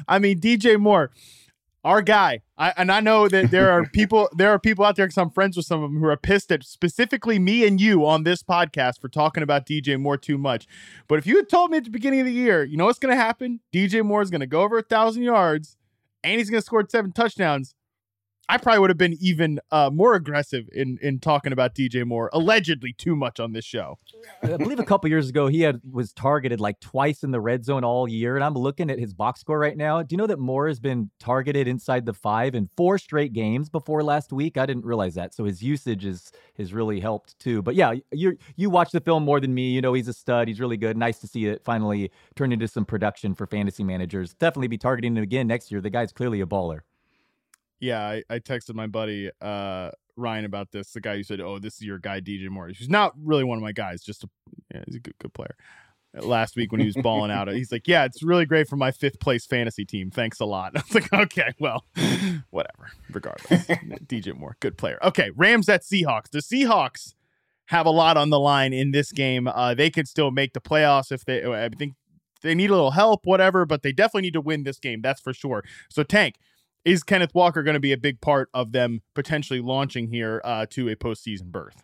Speaker 6: DJ Moore, our guy. I know that there are people out there, because I'm friends with some of them, who are pissed at specifically me and you on this podcast for talking about DJ Moore too much. But if you had told me at the beginning of the year, you know what's going to happen? DJ Moore is going to go over 1,000 yards and he's going to score 7 touchdowns. I probably would have been even more aggressive in talking about DJ Moore, allegedly too much on this show.
Speaker 9: I believe a couple years ago, he was targeted like twice in the red zone all year. And I'm looking at his box score right now. Do you know that Moore has been targeted inside the 5 in 4 straight games before last week? I didn't realize that. So his usage has really helped too. But yeah, you watch the film more than me. He's a stud. He's really good. Nice to see it finally turn into some production for fantasy managers. Definitely be targeting him again next year. The guy's clearly a baller.
Speaker 6: Yeah, I texted my buddy Ryan about this. The guy who said, "Oh, this is your guy, DJ Moore." He's not really one of my guys. He's a good player. Last week when he was balling out, he's like, "Yeah, it's really great for my 5th place fantasy team. Thanks a lot." I was like, "Okay, well, whatever. Regardless, DJ Moore, good player." Okay, Rams at Seahawks. The Seahawks have a lot on the line in this game. They could still make the playoffs if I think they need a little help, whatever, but they definitely need to win this game. That's for sure. So, Tank, is Kenneth Walker going to be a big part of them potentially launching here to a postseason berth?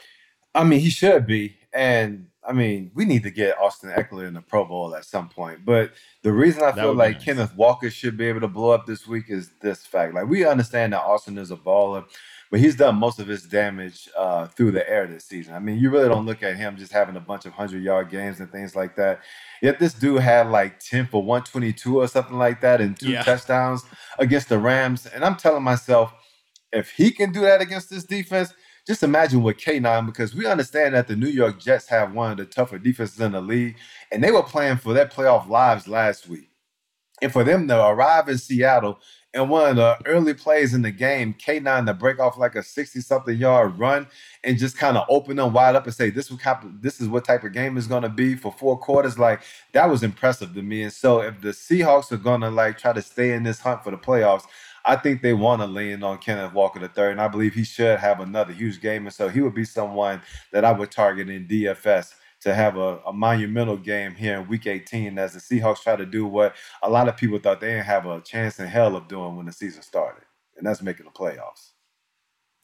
Speaker 8: I mean, he should be. And, I mean, we need to get Austin Eckler in the Pro Bowl at some point. But the reason I feel like Kenneth Walker should be able to blow up this week is this fact. Like, we understand that Austin is a baller, but he's done most of his damage through the air this season. I mean, you really don't look at him just having a bunch of 100-yard games and things like that. Yet this dude had like 10 for 122 or something like that and 2 touchdowns against the Rams. And I'm telling myself, if he can do that against this defense, just imagine with K9, because we understand that the New York Jets have one of the tougher defenses in the league, and they were playing for their playoff lives last week. And for them to arrive in Seattle and one of the early plays in the game, K9 to break off like a 60-something yard run and just kind of open them wide up and say, this is what type of game is going to be for 4 quarters. Like, that was impressive to me. And so if the Seahawks are going to like try to stay in this hunt for the playoffs, I think they want to lean on Kenneth Walker III, and I believe he should have another huge game. And so he would be someone that I would target in DFS to have a monumental game here in Week 18 as the Seahawks try to do what a lot of people thought they didn't have a chance in hell of doing when the season started, and that's making the playoffs.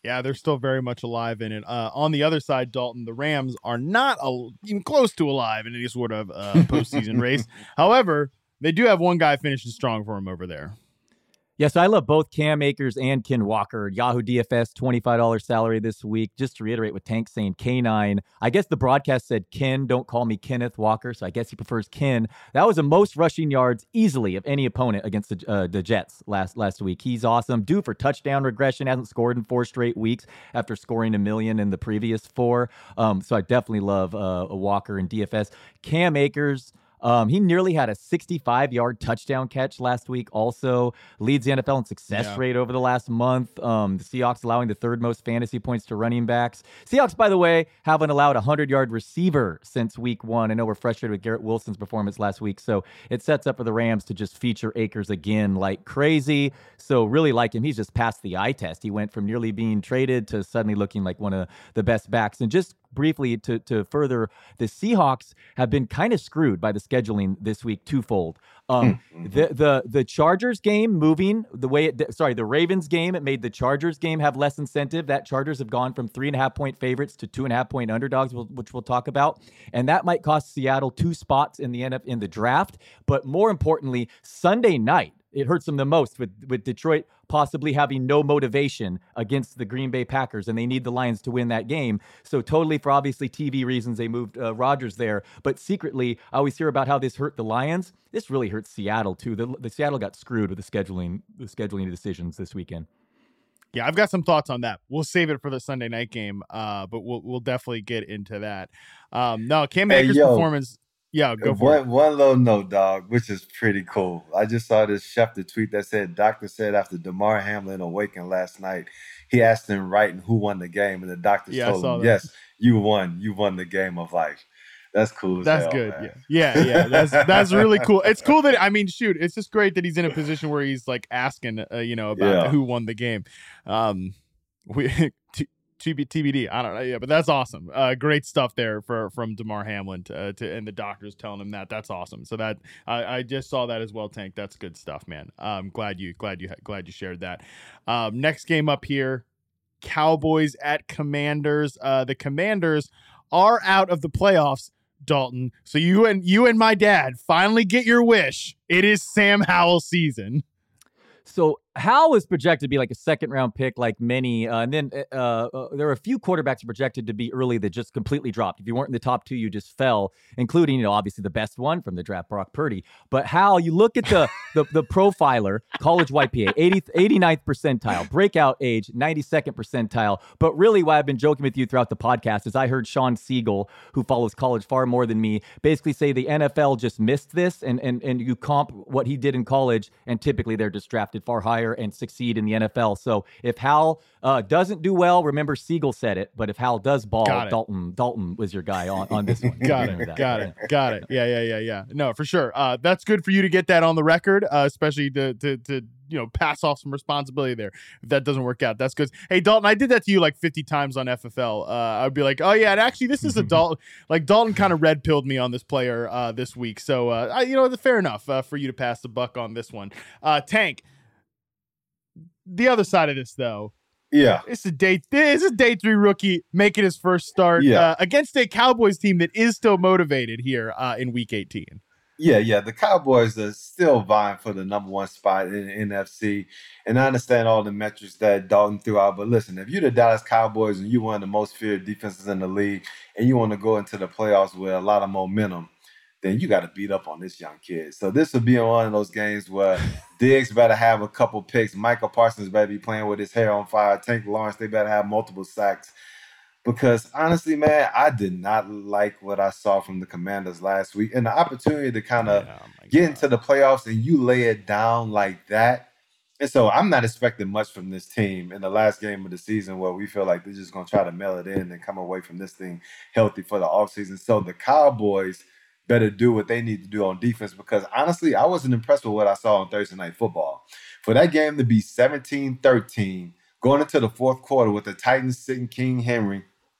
Speaker 6: Yeah, they're still very much alive in it. On the other side, Dalton, the Rams are not even close to alive in any sort of postseason race. However, they do have one guy finishing strong for him over there.
Speaker 9: Yes, I love both Cam Akers and Ken Walker. Yahoo DFS, $25 salary this week. Just to reiterate what Tank's saying, K9. I guess the broadcast said Ken, don't call me Kenneth Walker, so I guess he prefers Ken. That was the most rushing yards easily of any opponent against the Jets last week. He's awesome. Due for touchdown regression. Hasn't scored in 4 straight weeks after scoring 1 million in the previous 4. So I definitely love a Walker in DFS. Cam Akers, he nearly had a 65-yard touchdown catch last week. Also leads the NFL in success rate over the last month. The Seahawks allowing the 3rd most fantasy points to running backs. Seahawks, by the way, haven't allowed a 100-yard receiver since week 1. I know we're frustrated with Garrett Wilson's performance last week, so it sets up for the Rams to just feature Akers again like crazy. So really like him. He's just passed the eye test. He went from nearly being traded to suddenly looking like one of the best backs. And just briefly to further, the Seahawks have been kind of screwed by the scheduling this week twofold. The Chargers game moving the way the Ravens game, it made the Chargers game have less incentive. That Chargers have gone from 3.5 point favorites to 2.5 point underdogs, which we'll talk about. And that might cost Seattle 2 spots in the draft. But more importantly, Sunday night, it hurts them the most with Detroit possibly having no motivation against the Green Bay Packers, and they need the Lions to win that game. So totally, for obviously TV reasons, they moved Rodgers there. But secretly, I always hear about how this hurt the Lions. This really hurts Seattle too. The Seattle got screwed with the scheduling decisions this weekend.
Speaker 6: Yeah, I've got some thoughts on that. We'll save it for the Sunday night game, but we'll definitely get into that. No, Cam Akers' performance. Yeah, go for it.
Speaker 8: One little note, dog, which is pretty cool. I just saw this Schefter tweet that said, doctor said after Damar Hamlin awakened last night, he asked him writing who won the game, and the doctor told him, yes, you won. You won the game of life. That's cool as
Speaker 6: That's
Speaker 8: hell,
Speaker 6: good.
Speaker 8: man.
Speaker 6: Yeah. That's really cool. It's cool that, I mean, shoot, it's just great that he's in a position where he's like asking, about who won the game. TBD. I don't know. Yeah, but that's awesome. Great stuff there from Damar Hamlin to and the doctors telling him that. That's awesome. So that I just saw that as well, Tank. That's good stuff, man. Glad you shared that. Next game up here, Cowboys at Commanders. The Commanders are out of the playoffs, Dalton. So you and my dad finally get your wish. It is Sam Howell season.
Speaker 9: So Howell was projected to be like a 2nd-round pick, like many. And then there were a few quarterbacks projected to be early that just completely dropped. If you weren't in the top 2, you just fell, including, obviously the best one from the draft, Brock Purdy. But Howell, you look at the profiler, college YPA, 89th percentile, breakout age, 92nd percentile. But really why I've been joking with you throughout the podcast is I heard Sean Siegel, who follows college far more than me, basically say the NFL just missed this and you comp what he did in college, and typically they're just drafted far higher and succeed in the NFL. So if Howell doesn't do well, remember Siegel said it, but if Howell does ball, Dalton was your guy on this one.
Speaker 6: Got it. Yeah. No, for sure. That's good for you to get that on the record, especially to pass off some responsibility there. If that doesn't work out, that's good. Hey, Dalton, I did that to you like 50 times on FFL. I'd be like, oh yeah, and actually this is a Dalton. Like Dalton kind of red pilled me on this player this week. So fair enough for you to pass the buck on this one. Tank. The other side of this, though, this is day 3 rookie making his first start against a Cowboys team that is still motivated here in Week 18.
Speaker 8: Yeah. The Cowboys are still vying for the number 1 spot in the NFC, and I understand all the metrics that Dalton threw out. But listen, if you're the Dallas Cowboys and you're one of the most feared defenses in the league, and you want to go into the playoffs with a lot of momentum, then you got to beat up on this young kid. So this will be one of those games where Diggs better have a couple picks. Michael Parsons better be playing with his hair on fire. Tank Lawrence, they better have multiple sacks. Because honestly, man, I did not like what I saw from the Commanders last week. And the opportunity to kind of get into the playoffs and you lay it down like that. And so I'm not expecting much from this team in the last game of the season where we feel like they're just going to try to mail it in and come away from this thing healthy for the offseason. So the Cowboys better do what they need to do on defense, because honestly, I wasn't impressed with what I saw on Thursday Night Football. For that game to be 17-13, going into the 4th quarter with the Titans sitting King Henry,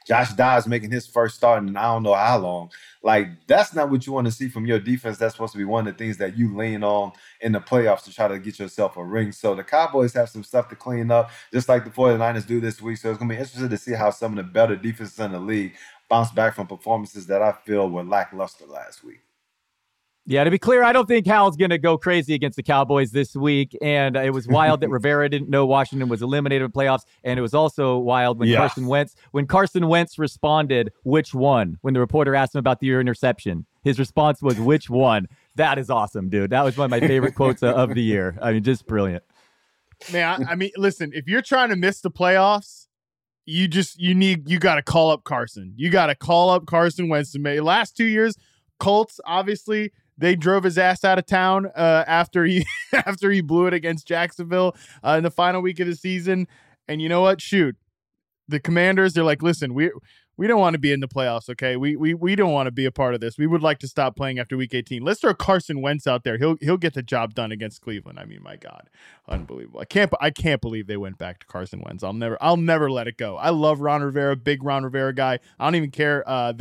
Speaker 8: Josh Dobbs making his first start in I don't know how long. Like, that's not what you want to see from your defense. That's supposed to be one of the things that you lean on in the playoffs to try to get yourself a ring. So the Cowboys have some stuff to clean up, just like the 49ers do this week. So it's going to be interesting to see how some of the better defenses in the league bounce back from performances that I feel were lackluster last week.
Speaker 9: Yeah, to be clear, I don't think Hal's going to go crazy against the Cowboys this week. And it was wild that Rivera didn't know Washington was eliminated in playoffs. And it was also wild when Carson Wentz responded, which one? When the reporter asked him about the interception, his response was, which one? That is awesome, dude. That was one of my favorite quotes of the year. I mean, just brilliant.
Speaker 6: Man, I mean, listen, if you're trying to miss the playoffs, you got to call up Carson. You got to call up Carson Wentz. Last 2 years, Colts, obviously, they drove his ass out of town after he blew it against Jacksonville in the final week of the season. And you know what? Shoot, the Commanders, they're like, listen, we don't want to be in the playoffs, okay? We don't want to be a part of this. We would like to stop playing after week 18. Let's throw Carson Wentz out there. He'll get the job done against Cleveland. I mean, my God, unbelievable. I can't believe they went back to Carson Wentz. I'll never let it go. I love Ron Rivera, big Ron Rivera guy. I don't even care about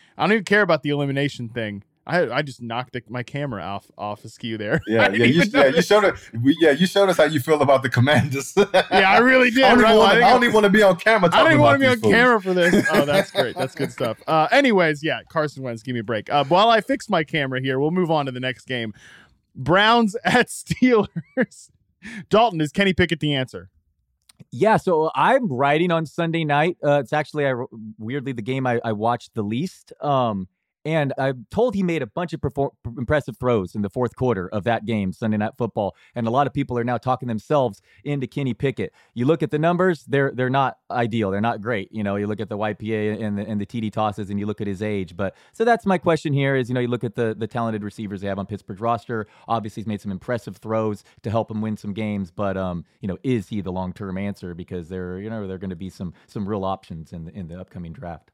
Speaker 6: the elimination thing. I just knocked my camera off askew there.
Speaker 8: You showed us how you feel about the Commanders.
Speaker 6: Yeah, I really did.
Speaker 8: I don't even want to be on camera.
Speaker 6: I didn't want to be on camera for this. Oh, that's great. That's good stuff. Anyways, yeah, Carson Wentz, give me a break. While I fix my camera here, we'll move on to the next game. Browns at Steelers. Dalton, is Kenny Pickett the answer?
Speaker 9: Yeah, so I'm writing on Sunday night. It's actually weirdly the game I watched the least. And I'm told he made a bunch of impressive throws in the fourth quarter of that game, Sunday Night Football. And a lot of people are now talking themselves into Kenny Pickett. You look at the numbers, they're not ideal. They're not great. You know, you look at the YPA and the TD tosses and you look at his age. But so that's my question here is, you know, you look at the talented receivers they have on Pittsburgh's roster. Obviously, he's made some impressive throws to help him win some games. But, you know, is he the long-term answer? Because there are going to be some real options in the upcoming draft.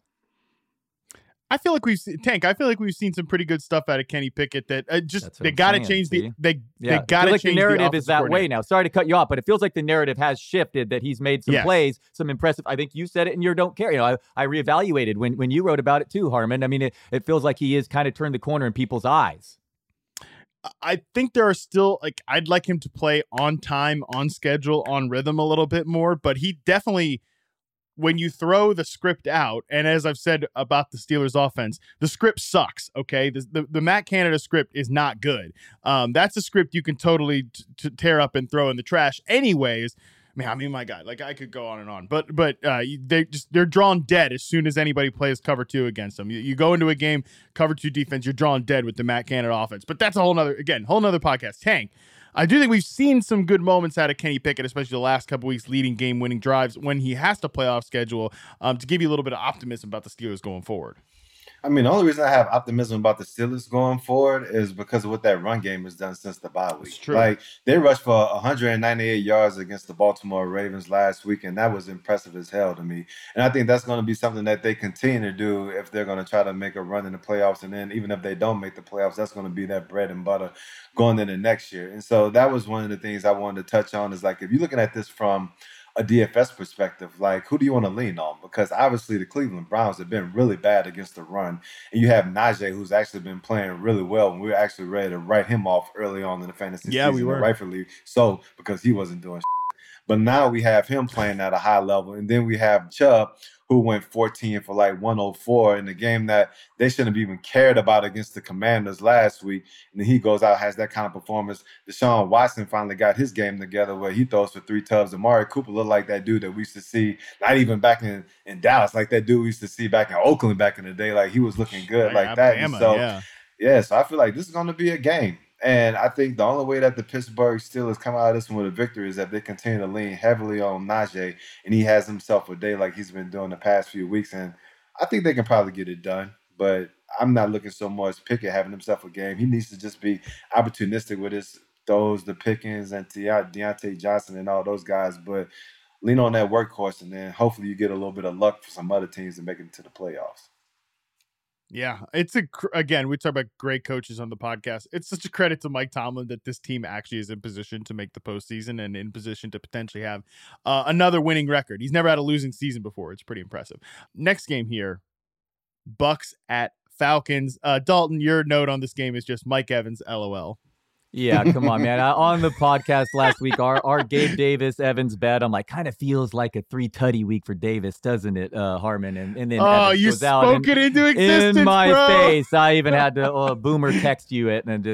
Speaker 6: I feel like we've seen some pretty good stuff out of Kenny Pickett. That they got to change the
Speaker 9: narrative is that way now. Sorry to cut you off, but it feels like the narrative has shifted. That he's made some plays, some impressive. I think you said it in your don't care. You know, I reevaluated when you wrote about it too, Harmon. I mean, it feels like he is kind of turned the corner in people's eyes.
Speaker 6: I think there are still I'd like him to play on time, on schedule, on rhythm a little bit more, but he definitely. When you throw the script out, and as I've said about the Steelers offense, the script sucks, okay? The Matt Canada script is not good. That's a script you can totally tear up and throw in the trash anyways. I mean, my God, I could go on and on. But they're drawn dead as soon as anybody plays cover two against them. You go into a game, cover two defense, you're drawn dead with the Matt Canada offense. But that's a whole nother podcast. Tank. I do think we've seen some good moments out of Kenny Pickett, especially the last couple weeks, leading game-winning drives when he has to play off schedule to give you a little bit of optimism about the Steelers going forward.
Speaker 8: I mean, the only reason I have optimism about the Steelers going forward is because of what that run game has done since the bye week.
Speaker 6: It's true.
Speaker 8: They rushed for 198 yards against the Baltimore Ravens last week, and that was impressive as hell to me. And I think that's going to be something that they continue to do if they're going to try to make a run in the playoffs. And then even if they don't make the playoffs, that's going to be that bread and butter going into next year. And so that was one of the things I wanted to touch on is if you're looking at this from a DFS perspective, who do you want to lean on? Because obviously the Cleveland Browns have been really bad against the run. And you have Najee, who's actually been playing really well. And we were actually ready to write him off early on in the fantasy season.
Speaker 6: Yeah, we were.
Speaker 8: Rightfully so, because he wasn't doing shit. But now we have him playing at a high level. And then we have Chubb, who went 14 for 104 in the game that they shouldn't have even cared about against the Commanders last week. And then he goes out, has that kind of performance. Deshaun Watson finally got his game together where he throws for 3 tubs. Amari Cooper looked like that dude that we used to see, not even back in Dallas, like that dude we used to see back in Oakland back in the day. He was looking good like that.
Speaker 6: Bama,
Speaker 8: so I feel like this is going to be a game. And I think the only way that the Pittsburgh Steelers come out of this one with a victory is that they continue to lean heavily on Najee, and he has himself a day like he's been doing the past few weeks. And I think they can probably get it done. But I'm not looking so much Pickett having himself a game. He needs to just be opportunistic with his throws, the Pickens and Deontay Johnson and all those guys. But lean on that workhorse, and then hopefully you get a little bit of luck for some other teams to make it to the playoffs.
Speaker 6: Yeah, again, we talk about great coaches on the podcast. It's such a credit to Mike Tomlin that this team actually is in position to make the postseason and in position to potentially have another winning record. He's never had a losing season before. It's pretty impressive. Next game here, Bucks at Falcons. Dalton, your note on this game is just Mike Evans, LOL.
Speaker 9: Yeah, come on, man. On the podcast last week, our Gabe Davis Evans bet, I'm like, kind of feels like a 3-tutty week for Davis, doesn't it, Harmon? And then Evans
Speaker 6: you
Speaker 9: goes out
Speaker 6: spoke it into existence,
Speaker 9: in my
Speaker 6: bro.
Speaker 9: face. I even had to boomer text you it, and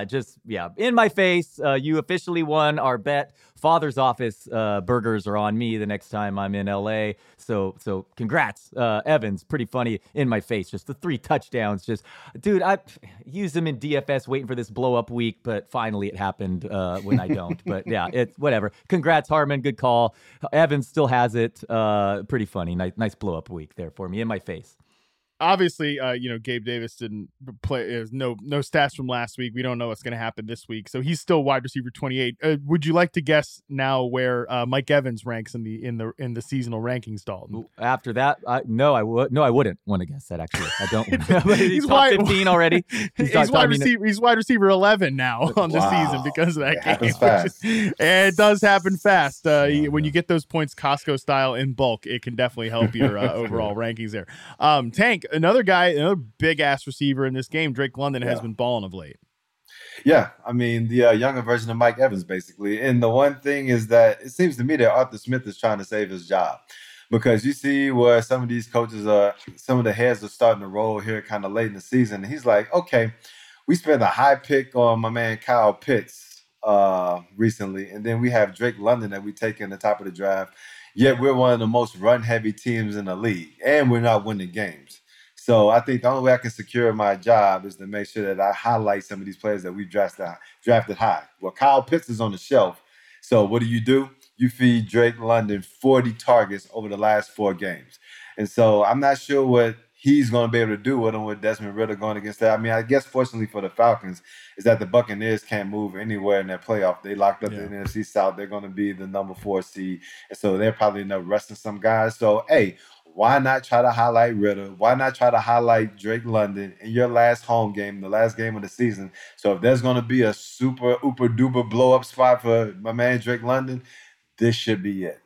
Speaker 9: in my face. You officially won our bet. Father's office burgers are on me the next time I'm in LA. So congrats, Evans. Pretty funny in my face. Just the 3 touchdowns. Just, dude, I used them in DFS waiting for this blow up week, but finally it happened when I don't. But yeah, it's whatever. Congrats, Harmon. Good call. Evans still has it. Pretty funny. Nice blow up week there for me in my face.
Speaker 6: Obviously, Gabe Davis didn't play. No stats from last week. We don't know what's going to happen this week. So he's still wide receiver 28. Would you like to guess now where Mike Evans ranks in the seasonal rankings, Dalton?
Speaker 9: After that, I wouldn't want to guess that. Actually, I don't. He's top 15 already.
Speaker 6: He's wide receiver 11 now on the season because of that game.
Speaker 8: Happens fast.
Speaker 6: It does happen fast. When you get those points Costco style in bulk, it can definitely help your overall rankings there. Tank. Another big ass receiver in this game, Drake London, has been balling of late.
Speaker 8: Yeah, I mean, the younger version of Mike Evans, basically. And the one thing is that it seems to me that Arthur Smith is trying to save his job, because you see where some of these coaches some of the heads are starting to roll here kind of late in the season. And he's like, okay, we spent a high pick on my man Kyle Pitts recently, and then we have Drake London that we take in the top of the draft, yet we're one of the most run-heavy teams in the league, and we're not winning games. So I think the only way I can secure my job is to make sure that I highlight some of these players that we drafted high. Well, Kyle Pitts is on the shelf. So what do? You feed Drake London 40 targets over the last 4 games. And so I'm not sure what he's going to be able to do with him with Desmond Ridder going against that. I mean, I guess fortunately for the Falcons is that the Buccaneers can't move anywhere in their playoff. They locked up the NFC South. They're going to be the number 4 seed. And so they're probably end up resting some guys. So, hey, why not try to highlight Ridder? Why not try to highlight Drake London in your last home game, the last game of the season? So if there's going to be a super, uber, duper blow-up spot for my man Drake London, this should be it.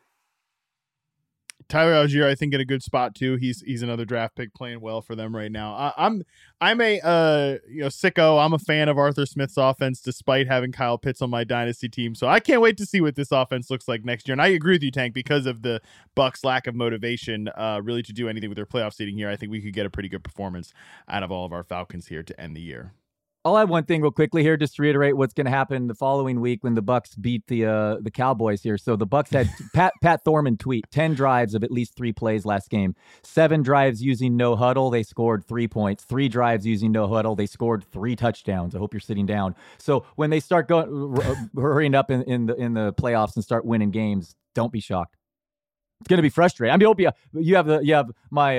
Speaker 6: Tyler Algier, I think, in a good spot too. He's another draft pick playing well for them right now. I'm a sicko. I'm a fan of Arthur Smith's offense, despite having Kyle Pitts on my dynasty team. So I can't wait to see what this offense looks like next year. And I agree with you, Tank, because of the Bucs' lack of motivation, really to do anything with their playoff seeding here. I think we could get a pretty good performance out of all of our Falcons here to end the year.
Speaker 9: I'll add one thing real quickly here, just to reiterate what's going to happen the following week when the Bucs beat the Cowboys here. So the Bucs had Pat Thorman tweet 10 drives of at least 3 plays last game. 7 drives using no huddle, they scored 3 points. 3 drives using no huddle, they scored 3 touchdowns. I hope you're sitting down. So when they start hurrying up in the playoffs and start winning games, don't be shocked. It's going to be frustrating. I mean, hope you have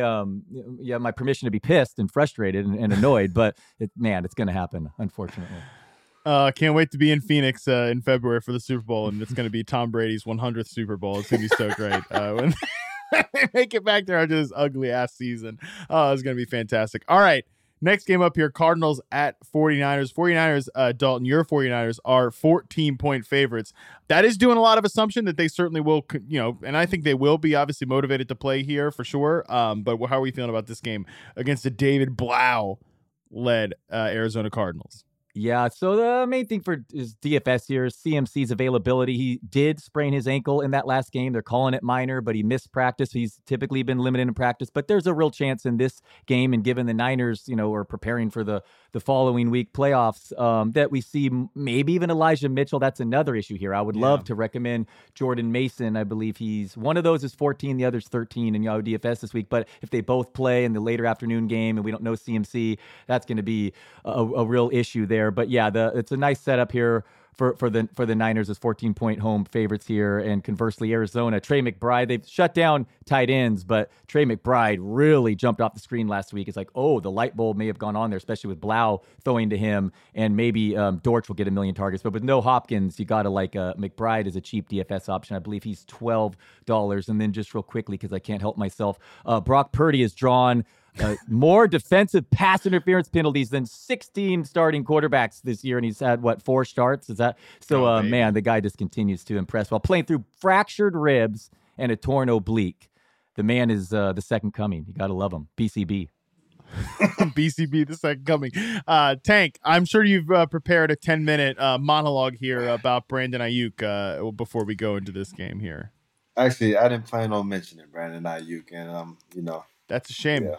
Speaker 9: my permission to be pissed and frustrated and annoyed, but it's going to happen, unfortunately.
Speaker 6: Can't wait to be in Phoenix in February for the Super Bowl, and it's going to be Tom Brady's 100th Super Bowl. It's going to be so great when they make it back there after this ugly ass season. Oh, it's going to be fantastic. All right. Next game up here, Cardinals at 49ers. 49ers, Dalton, your 49ers are 14-point favorites. That is doing a lot of assumption that they certainly will, and I think they will be obviously motivated to play here for sure. But how are we feeling about this game against the David Blau-led Arizona Cardinals?
Speaker 9: Yeah, so the main thing for is DFS here is CMC's availability. He did sprain his ankle in that last game. They're calling it minor, but he missed practice. He's typically been limited in practice, but there's a real chance in this game, and given the Niners, are preparing for the following week playoffs, that we see maybe even Elijah Mitchell. That's another issue here. I would love to recommend Jordan Mason. I believe he's one of those is 14, the other's 13 in Yahoo DFS this week. But if they both play in the later afternoon game and we don't know CMC, that's going to be a real issue there. But yeah, it's a nice setup here for the Niners as 14-point home favorites here. And conversely, Arizona, Trey McBride, they've shut down tight ends, but Trey McBride really jumped off the screen last week. It's like, oh, the light bulb may have gone on there, especially with Blau throwing to him, and maybe Dortch will get 1 million targets. But with no Hopkins, you got to McBride is a cheap DFS option. I believe he's $12. And then just real quickly, because I can't help myself, Brock Purdy is drawn more defensive pass interference penalties than 16 starting quarterbacks this year, and he's had, 4 starts? Is that so? Man, the guy just continues to impress while playing through fractured ribs and a torn oblique. The man is the second coming. You got to love him. BCB.
Speaker 6: BCB, the second coming. Tank, I'm sure you've prepared a 10-minute monologue here about Brandon Ayuk before we go into this game here.
Speaker 8: Actually, I didn't plan on mentioning Brandon Ayuk, and
Speaker 6: that's a shame.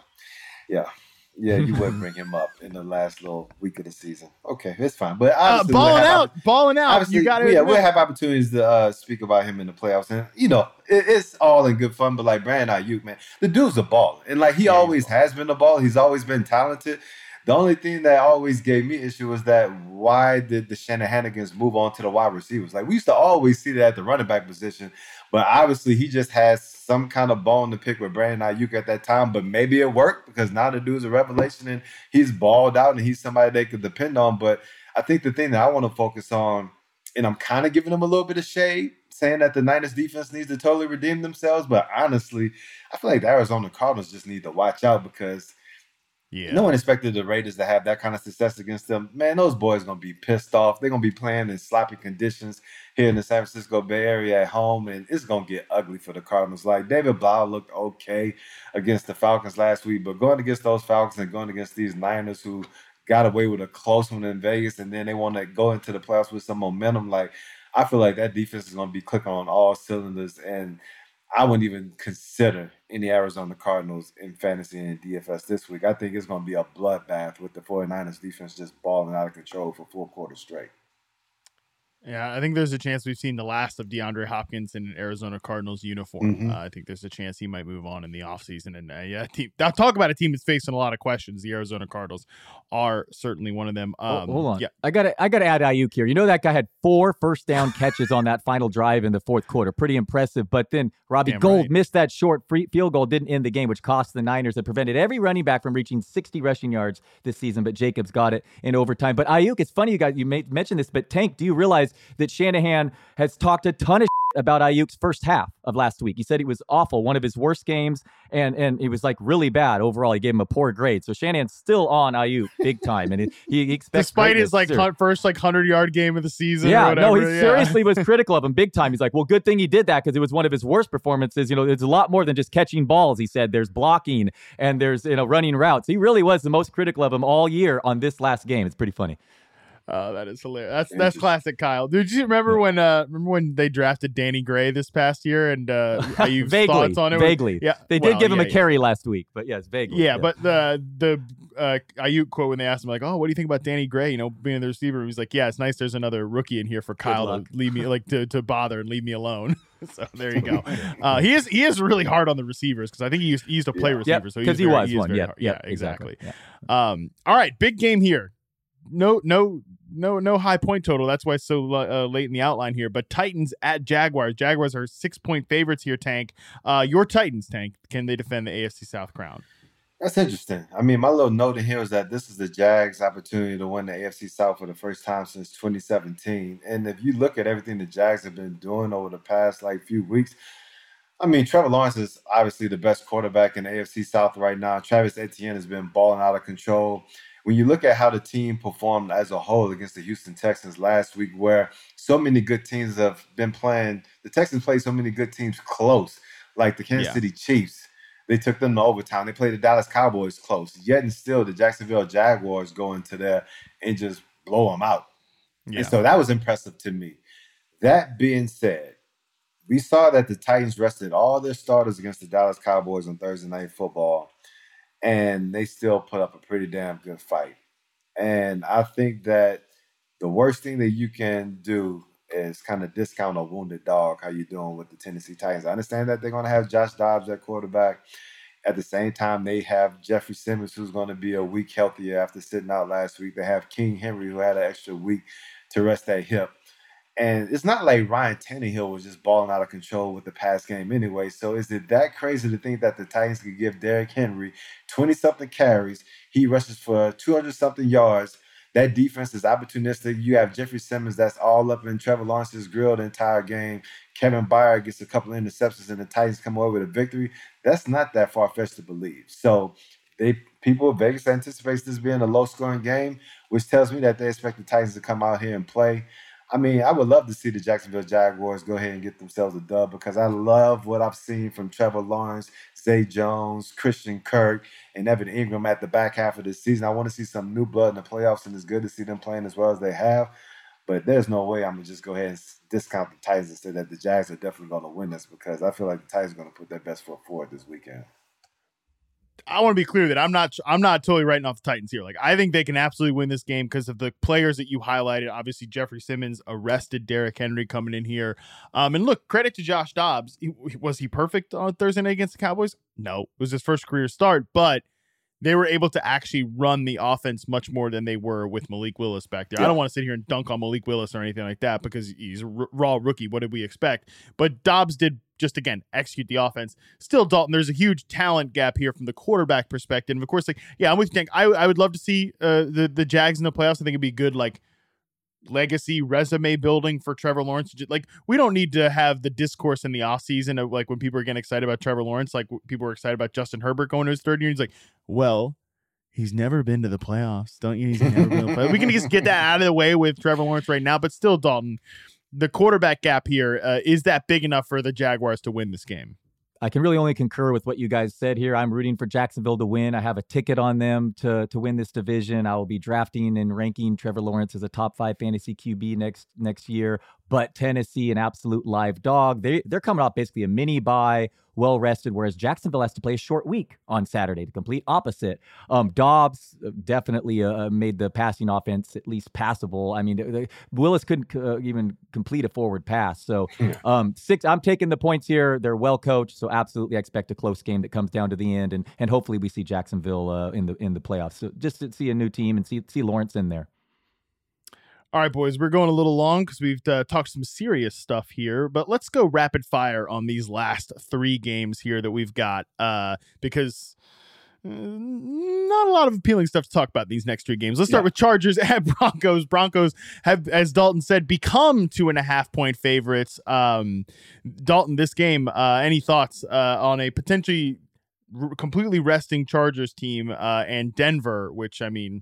Speaker 8: Yeah, you would bring him up in the last little week of the season. Okay, it's fine. But
Speaker 6: balling out. You got it.
Speaker 8: We'll have opportunities to speak about him in the playoffs, and it's all in good fun. But like Brandon Ayuk, man, the dude's a baller, and like he always has been a baller. He's always been talented. The only thing that always gave me issue was that why did the Shanahanigans move on to the wide receivers? Like we used to always see that at the running back position, but obviously he just has some kind of bone to pick with Brandon Ayuk at that time. But maybe it worked because now the dude's a revelation and he's balled out and he's somebody they could depend on. But I think the thing that I want to focus on, and I'm kind of giving him a little bit of shade, saying that the Niners defense needs to totally redeem themselves. But honestly, I feel like the Arizona Cardinals just need to watch out because no one expected the Raiders to have that kind of success against them. Man, those boys are going to be pissed off. They're going to be playing in sloppy conditions here in the San Francisco Bay Area at home, and it's going to get ugly for the Cardinals. Like, David Blau looked okay against the Falcons last week, but going against those Falcons and going against these Niners who got away with a close one in Vegas, and then they want to go into the playoffs with some momentum, like, I feel like that defense is going to be clicking on all cylinders, and I wouldn't even consider any Arizona Cardinals in fantasy and DFS this week. I think it's going to be a bloodbath with the 49ers defense just balling out of control for 4 quarters straight.
Speaker 6: Yeah, I think there's a chance we've seen the last of DeAndre Hopkins in an Arizona Cardinals uniform.
Speaker 8: Mm-hmm.
Speaker 6: I think there's a chance he might move on in the offseason. And I'll talk about a team that's facing a lot of questions. The Arizona Cardinals are certainly one of them.
Speaker 9: Hold on.
Speaker 6: Yeah.
Speaker 9: I gotta add Ayuk here. That guy had 4 first down catches on that final drive in the fourth quarter. Pretty impressive. But then Robbie Gould missed that short field goal, didn't end the game, which cost the Niners and prevented every running back from reaching 60 rushing yards this season. But Jacobs got it in overtime. But Ayuk, it's funny you mentioned this, but Tank, do you realize that Shanahan has talked a ton of about Ayuk's first half of last week? He said he was awful, one of his worst games, and it was like really bad overall. He gave him a poor grade. So Shanahan's still on Ayuk big time, and he expects
Speaker 6: despite his first 100-yard game of the season.
Speaker 9: Yeah,
Speaker 6: or whatever.
Speaker 9: No, he seriously was critical of him big time. He's like, well, good thing he did that because it was one of his worst performances. It's a lot more than just catching balls. He said there's blocking and there's running routes. He really was the most critical of him all year on this last game. It's pretty funny.
Speaker 6: Oh, that is hilarious. That's classic Kyle. Did you remember when they drafted Danny Gray this past year and Ayuk's thoughts on it?
Speaker 9: Vaguely.
Speaker 6: Yeah.
Speaker 9: They did give him a carry last week, but yes, vaguely.
Speaker 6: Yeah, but the Ayuk quote when they asked him like, "Oh, what do you think about Danny Gray, being the receiver?" He's like, "Yeah, it's nice there's another rookie in here for Kyle to leave me to bother and leave me alone." So there you go. He is really hard on the receivers because I think he used to play receivers. So
Speaker 9: because he was one.
Speaker 6: Yeah, exactly.
Speaker 9: Yeah.
Speaker 6: All right, big game here. No high point total. That's why it's so late in the outline here. But Titans at Jaguars. Jaguars are 6-point favorites here, Tank. Your Titans, Tank, can they defend the AFC South crown?
Speaker 8: That's interesting. I mean, my little note in here is that this is the Jags' opportunity to win the AFC South for the first time since 2017. And if you look at everything the Jags have been doing over the past few weeks, I mean, Trevor Lawrence is obviously the best quarterback in the AFC South right now. Travis Etienne has been balling out of control. When you look at how the team performed as a whole against the Houston Texans last week, where so many good teams have been playing, the Texans played so many good teams close, like the Kansas City Chiefs. They took them to overtime. They played the Dallas Cowboys close. Yet and still, the Jacksonville Jaguars go into there and just blow them out. Yeah. And so that was impressive to me. That being said, we saw that the Titans rested all their starters against the Dallas Cowboys on Thursday Night Football, and they still put up a pretty damn good fight. And I think that the worst thing that you can do is kind of discount a wounded dog, how you doing with the Tennessee Titans. I understand that they're going to have Josh Dobbs at quarterback. At the same time, they have Jeffrey Simmons, who's going to be a week healthier after sitting out last week. They have King Henry, who had an extra week to rest that hip. And it's not like Ryan Tannehill was just balling out of control with the pass game anyway. So is it that crazy to think that the Titans could give Derrick Henry 20-something carries? He rushes for 200-something yards. That defense is opportunistic. You have Jeffrey Simmons that's all up in Trevor Lawrence's grill the entire game. Kevin Byard gets a couple of interceptions and the Titans come away with a victory. That's not that far-fetched to believe. So Vegas anticipates this being a low-scoring game, which tells me that they expect the Titans to come out here and play. I mean, I would love to see the Jacksonville Jaguars go ahead and get themselves a dub because I love what I've seen from Trevor Lawrence, Zay Jones, Christian Kirk, and Evan Ingram at the back half of the season. I want to see some new blood in the playoffs, and it's good to see them playing as well as they have. But there's no way I'm going to just go ahead and discount the Titans and say that the Jags are definitely going to win this because I feel like the Titans are going to put their best foot forward this weekend.
Speaker 6: I want to be clear that I'm not totally writing off the Titans here. Like, I think they can absolutely win this game because of the players that you highlighted. Obviously, Jeffrey Simmons arrested Derrick Henry coming in here. And look, credit to Josh Dobbs. Was he perfect on Thursday night against the Cowboys? No, it was his first career start, but they were able to actually run the offense much more than they were with Malik Willis back there. Yeah. I don't want to sit here and dunk on Malik Willis or anything like that because he's a raw rookie. What did we expect? But Dobbs did just, again, execute the offense. Still, Dalton, there's a huge talent gap here from the quarterback perspective. And of course, like, yeah, I'm with you. I would love to see the Jags in the playoffs. I think it'd be good, like, legacy resume building for Trevor Lawrence. Like, we don't need to have the discourse in the offseason of, like, when people are getting excited about Trevor Lawrence, like people were excited about Justin Herbert going to his third year. He's like, well, he's never been to the playoffs. Don't you? He's never been to the playoffs. We can just get that out of the way with Trevor Lawrence right now. But still, Dalton, the quarterback gap here, is that big enough for the Jaguars to win this game?
Speaker 9: I can really only concur with what you guys said here. I'm rooting for Jacksonville to win. I have a ticket on them to win this division. I will be drafting and ranking Trevor Lawrence as a top 5 fantasy QB next year. But Tennessee, an absolute live dog. They're coming off basically a mini bye, well rested, whereas Jacksonville has to play a short week on Saturday, the complete opposite. Dobbs definitely made the passing offense at least passable. I mean, Willis couldn't even complete a forward pass. So 6, I'm taking the points here. They're well coached, so absolutely I expect a close game that comes down to the end, and hopefully we see Jacksonville in the playoffs. So just to see a new team and see Lawrence in there.
Speaker 6: All right, boys, we're going a little long because we've talked some serious stuff here, but let's go rapid fire on these last 3 games here that we've got because not a lot of appealing stuff to talk about in these next 3 games. Let's start with Chargers at Broncos. Broncos have, as Dalton said, become 2.5-point favorites. Dalton, this game, any thoughts on a potentially completely resting Chargers team and Denver, which, I mean,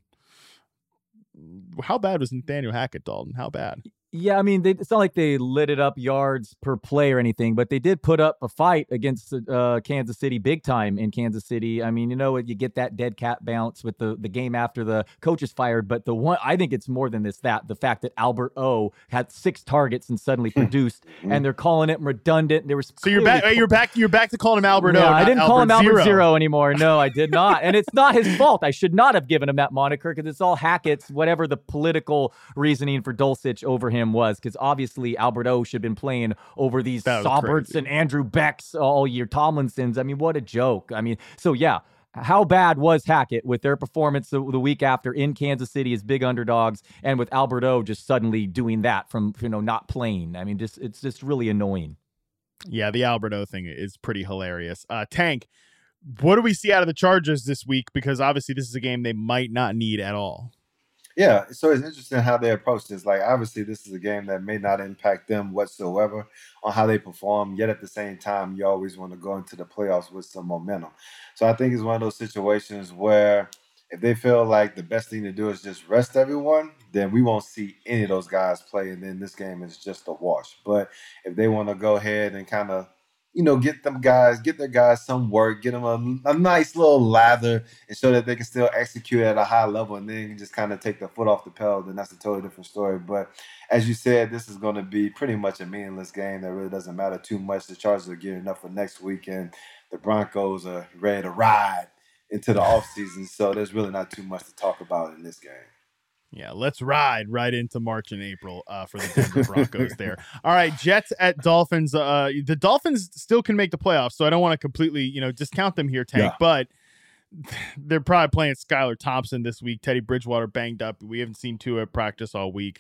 Speaker 6: how bad was Nathaniel Hackett, Dalton? How bad?
Speaker 9: Yeah, I mean, it's not like they lit it up yards per play or anything, but they did put up a fight against Kansas City big time in Kansas City. I mean, you know, you get that dead cat bounce with the game after the coach is fired, but the one, I think it's more than the fact that Albert O had 6 targets and suddenly produced, and they're calling it redundant. There was
Speaker 6: so you're back to calling him Albert O.
Speaker 9: I didn't call him Albert Zero anymore. No, I did not, and it's not his fault. I should not have given him that moniker because it's all Hackett's, whatever the political reasoning for Dulcich over him was, because obviously Albert O should have been playing over these Sauberts and Andrew Becks all year, Tomlinsons. I mean, what a joke. I mean, so yeah, how bad was Hackett with their performance the week after in Kansas City as big underdogs, and with Albert O just suddenly doing that from, not playing? I mean, it's just really annoying.
Speaker 6: Yeah, the Albert O thing is pretty hilarious. Tank, what do we see out of the Chargers this week? Because obviously this is a game they might not need at all.
Speaker 8: Yeah, so it's interesting how they approach this. Like, obviously, this is a game that may not impact them whatsoever on how they perform, yet at the same time, you always want to go into the playoffs with some momentum. So I think it's one of those situations where if they feel like the best thing to do is just rest everyone, then we won't see any of those guys play, and then this game is just a wash. But if they want to go ahead and kind of get their guys some work, get them a nice little lather, and show that they can still execute at a high level, and then just kind of take the foot off the pedal, then that's a totally different story. But as you said, this is going to be pretty much a meaningless game that really doesn't matter too much. The Chargers are gearing up for next week, and the Broncos are ready to ride into the offseason, so there's really not too much to talk about in this game.
Speaker 6: Yeah, let's ride right into March and April for the Denver Broncos there. All right, Jets at Dolphins. The Dolphins still can make the playoffs, so I don't want to completely, discount them here, Tank, but they're probably playing Skylar Thompson this week. Teddy Bridgewater banged up. We haven't seen Tua at practice all week.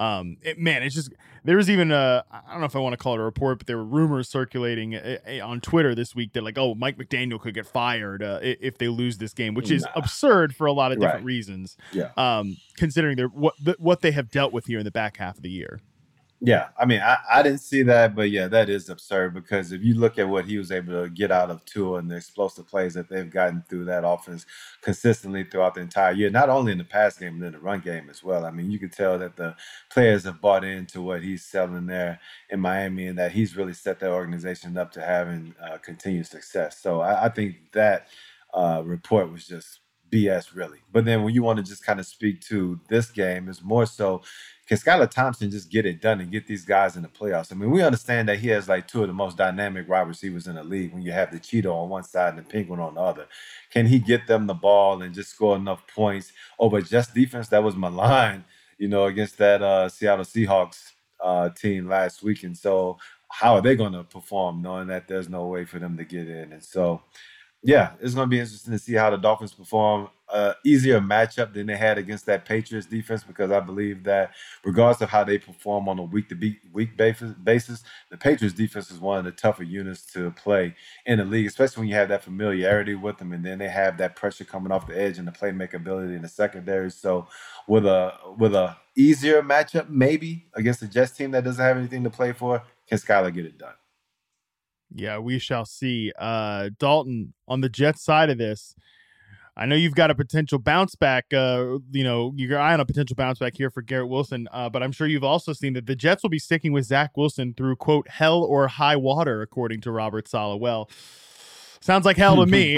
Speaker 6: It's just, there was even I don't know if I want to call it a report, but there were rumors circulating on Twitter this week that Mike McDaniel could get fired if they lose this game, which is absurd for a lot of different reasons. Yeah. Considering what they have dealt with here in the back half of the year.
Speaker 8: Yeah, I mean, I didn't see that, but yeah, that is absurd because if you look at what he was able to get out of Tua and the explosive plays that they've gotten through that offense consistently throughout the entire year, not only in the pass game, but in the run game as well. I mean, you can tell that the players have bought into what he's selling there in Miami and that he's really set that organization up to having continued success. So I think that report was just BS, really. But then when you want to just kind of speak to this game, it's more so, can Skylar Thompson just get it done and get these guys in the playoffs? I mean, we understand that he has like two of the most dynamic wide receivers in the league when you have the Cheeto on one side and the Penguin on the other. Can he get them the ball and just score enough points over just defense that was maligned, against that Seattle Seahawks team last week? And so how are they going to perform knowing that there's no way for them to get in? And so, yeah, it's going to be interesting to see how the Dolphins perform. Easier matchup than they had against that Patriots defense because I believe that regardless of how they perform on a week-to-week basis, the Patriots defense is one of the tougher units to play in the league, especially when you have that familiarity with them and then they have that pressure coming off the edge and the playmaker ability in the secondary. So with a easier matchup maybe against a Jets team that doesn't have anything to play for, can Skylar get it done?
Speaker 6: Yeah, we shall see. Dalton, on the Jets side of this, I know you've got a potential bounce back, your eye on a potential bounce back here for Garrett Wilson, but I'm sure you've also seen that the Jets will be sticking with Zach Wilson through, quote, hell or high water, according to Robert Saleh. Well, sounds like hell to me.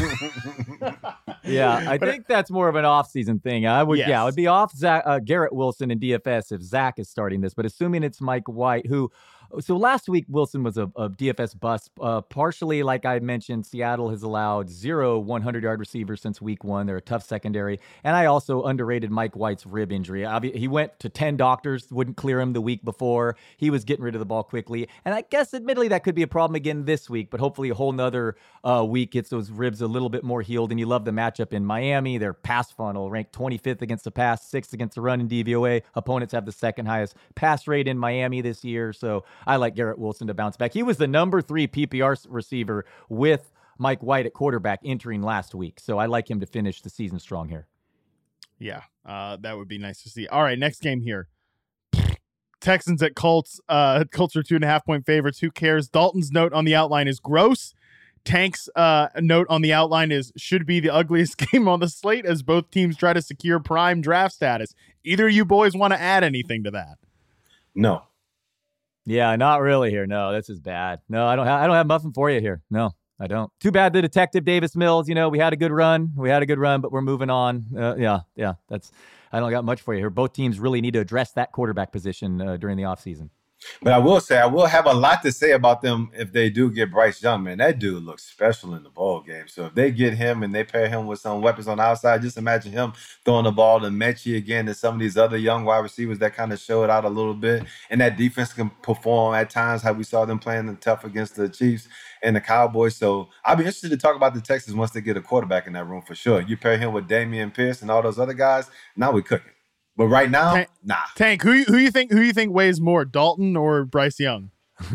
Speaker 9: Yeah, I think that's more of an off-season thing. I would be off Garrett Wilson in DFS if Zach is starting this, but assuming it's Mike White, so last week, Wilson was a DFS bust. Partially, like I mentioned, Seattle has allowed 0 100-yard receivers since week 1. They're a tough secondary. And I also underrated Mike White's rib injury. He went to 10 doctors, wouldn't clear him the week before. He was getting rid of the ball quickly. And I guess, admittedly, that could be a problem again this week, but hopefully a whole nother week gets those ribs a little bit more healed. And you love the matchup in Miami. Their pass funnel ranked 25th against the pass, 6th against the run in DVOA. Opponents have the second highest pass rate in Miami this year. So I like Garrett Wilson to bounce back. He was the number 3 PPR receiver with Mike White at quarterback entering last week. So I like him to finish the season strong here.
Speaker 6: Yeah, that would be nice to see. All right, next game here. Texans at Colts. Colts are 2.5-point favorites. Who cares? Dalton's note on the outline is gross. Tank's note on the outline is should be the ugliest game on the slate as both teams try to secure prime draft status. Either of you boys want to add anything to that?
Speaker 8: No.
Speaker 9: Yeah, not really here. No, this is bad. No, I don't have muffin for you here. No, I don't. Too bad the Detective Davis Mills, we had a good run. But we're moving on. I don't got much for you here. Both teams really need to address that quarterback position during the offseason.
Speaker 8: But I will say, I will have a lot to say about them if they do get Bryce Young, man. That dude looks special in the ball game. So if they get him and they pair him with some weapons on the outside, just imagine him throwing the ball to Mechie again and some of these other young wide receivers that kind of show it out a little bit. And that defense can perform at times how we saw them playing tough against the Chiefs and the Cowboys. So I'll be interested to talk about the Texans once they get a quarterback in that room for sure. You pair him with Damian Pierce and all those other guys, now we're cooking. But right now, nah.
Speaker 6: Tank, who you think weighs more, Dalton or Bryce Young?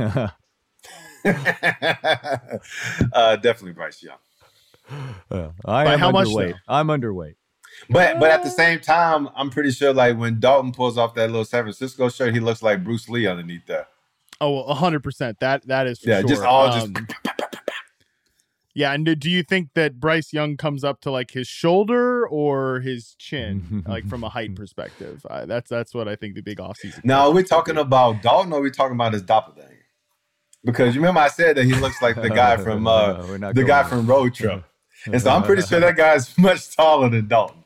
Speaker 8: Definitely Bryce Young.
Speaker 6: By how much though?
Speaker 9: I'm underweight.
Speaker 8: But at the same time, I'm pretty sure like when Dalton pulls off that little San Francisco shirt, he looks like Bruce Lee underneath there.
Speaker 6: Oh, 100%. That is for sure.
Speaker 8: Just
Speaker 6: Yeah, and do you think that Bryce Young comes up to like his shoulder or his chin, like from a height perspective? That's what I think the big offseason.
Speaker 8: Now, are we talking about Dalton or are we talking about his doppelganger? Because you remember I said that he looks like the guy from from Road Trip, and so I'm pretty sure that guy's much taller than Dalton.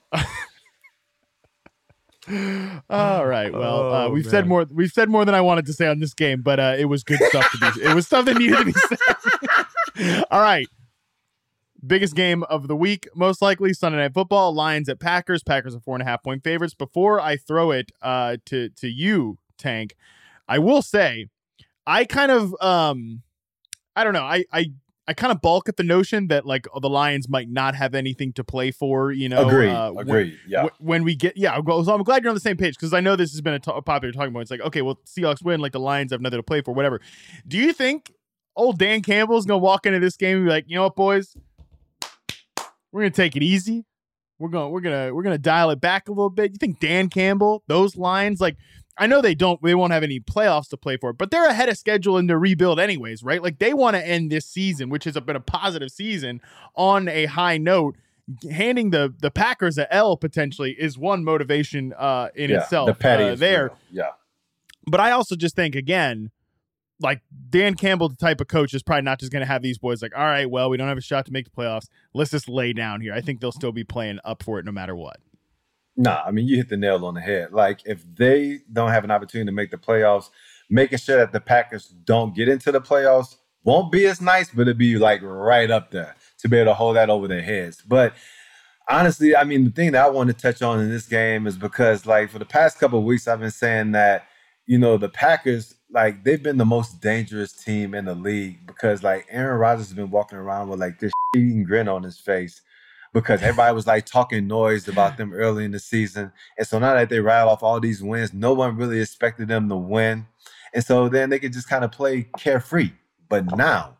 Speaker 6: All right. Well, we've said more than I wanted to say on this game, but it was good stuff to be. It was stuff that needed to be said. All right. Biggest game of the week, most likely Sunday Night Football. Lions at Packers. Packers are 4.5-point favorites. Before I throw it to you, Tank, I will say I kind of I don't know. I kind of balk at the notion that like the Lions might not have anything to play for.
Speaker 8: Agreed.
Speaker 6: When we get so I'm glad you're on the same page because I know this has been a popular talking point. It's like okay, well Seahawks win, like the Lions have nothing to play for, whatever. Do you think old Dan Campbell's gonna walk into this game and be like, you know what, boys? We're going to take it easy. we're gonna dial it back a little bit. You think Dan Campbell, those lines, like, I know they won't have any playoffs to play for, but they're ahead of schedule in the rebuild anyways, right? Like, they want to end this season, which has been a positive season, on a high note. Handing the Packers a L potentially is one motivation in itself.
Speaker 8: The patty is
Speaker 6: there.
Speaker 8: real. Yeah.
Speaker 6: But I also just think, again, like, Dan Campbell, the type of coach, is probably not just going to have these boys like, all right, well, we don't have a shot to make the playoffs. Let's just lay down here. I think they'll still be playing up for it no matter what.
Speaker 8: Nah, I mean, you hit the nail on the head. Like, if they don't have an opportunity to make the playoffs, making sure that the Packers don't get into the playoffs won't be as nice, but it'd be like right up there to be able to hold that over their heads. But honestly, I mean, the thing that I want to touch on in this game is because, like, for the past couple of weeks, I've been saying that, you know, the Packers, like, they've been the most dangerous team in the league because, like, Aaron Rodgers has been walking around with, like, this eating grin on his face because everybody was, like, talking noise about them early in the season. And so now that they rattle off all these wins, no one really expected them to win. And so then they could just kind of play carefree. But now,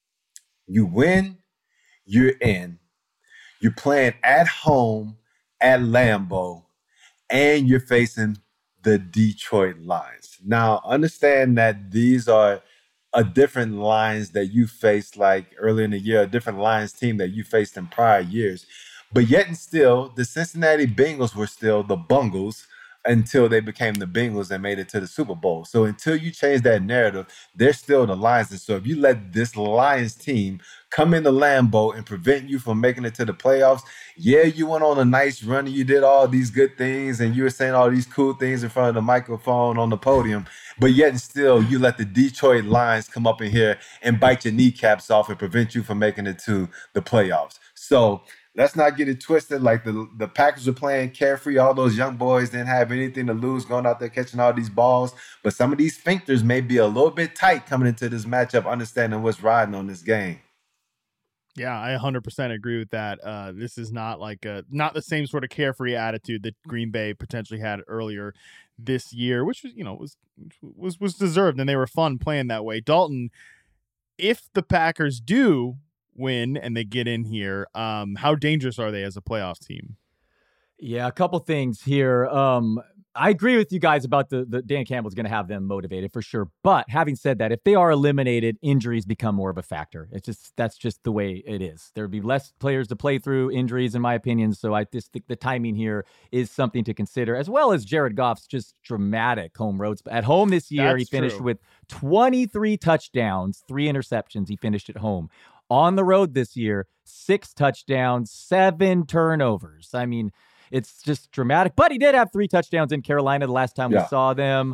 Speaker 8: you win, you're in. You're playing at home at Lambeau, and you're facing the Detroit Lions. Now, understand that these are a different Lions that you faced like early in the year, a different Lions team that you faced in prior years. But yet and still, the Cincinnati Bengals were still the Bungles until they became the Bengals and made it to the Super Bowl. So until you change that narrative, they're still the Lions. And so if you let this Lions team come into Lambeau and prevent you from making it to the playoffs, yeah, you went on a nice run and you did all these good things and you were saying all these cool things in front of the microphone on the podium, but yet and still you let the Detroit Lions come up in here and bite your kneecaps off and prevent you from making it to the playoffs. So let's not get it twisted. Like the Packers are playing carefree. All those young boys didn't have anything to lose going out there catching all these balls. But some of these sphincters may be a little bit tight coming into this matchup, understanding what's riding on this game.
Speaker 6: Yeah, I 100% agree with that. This is not like not the same sort of carefree attitude that Green Bay potentially had earlier this year, which was, you know, was deserved, and they were fun playing that way. Dalton, if the Packers do win and they get in here, how dangerous are they as a playoff team?
Speaker 9: Yeah, a couple things here. I agree with you guys about the Dan Campbell's going to have them motivated for sure. But having said that, if they are eliminated, injuries become more of a factor. That's just the way it is. There would be less players to play through, injuries, in my opinion. So I just think the timing here is something to consider, as well as Jared Goff's just dramatic home roads. At home this year, he finished with 23 touchdowns, 3 interceptions. He finished at home. On the road this year, 6 touchdowns, 7 turnovers. I mean, it's just dramatic. But he did have 3 touchdowns in Carolina the last time we saw them.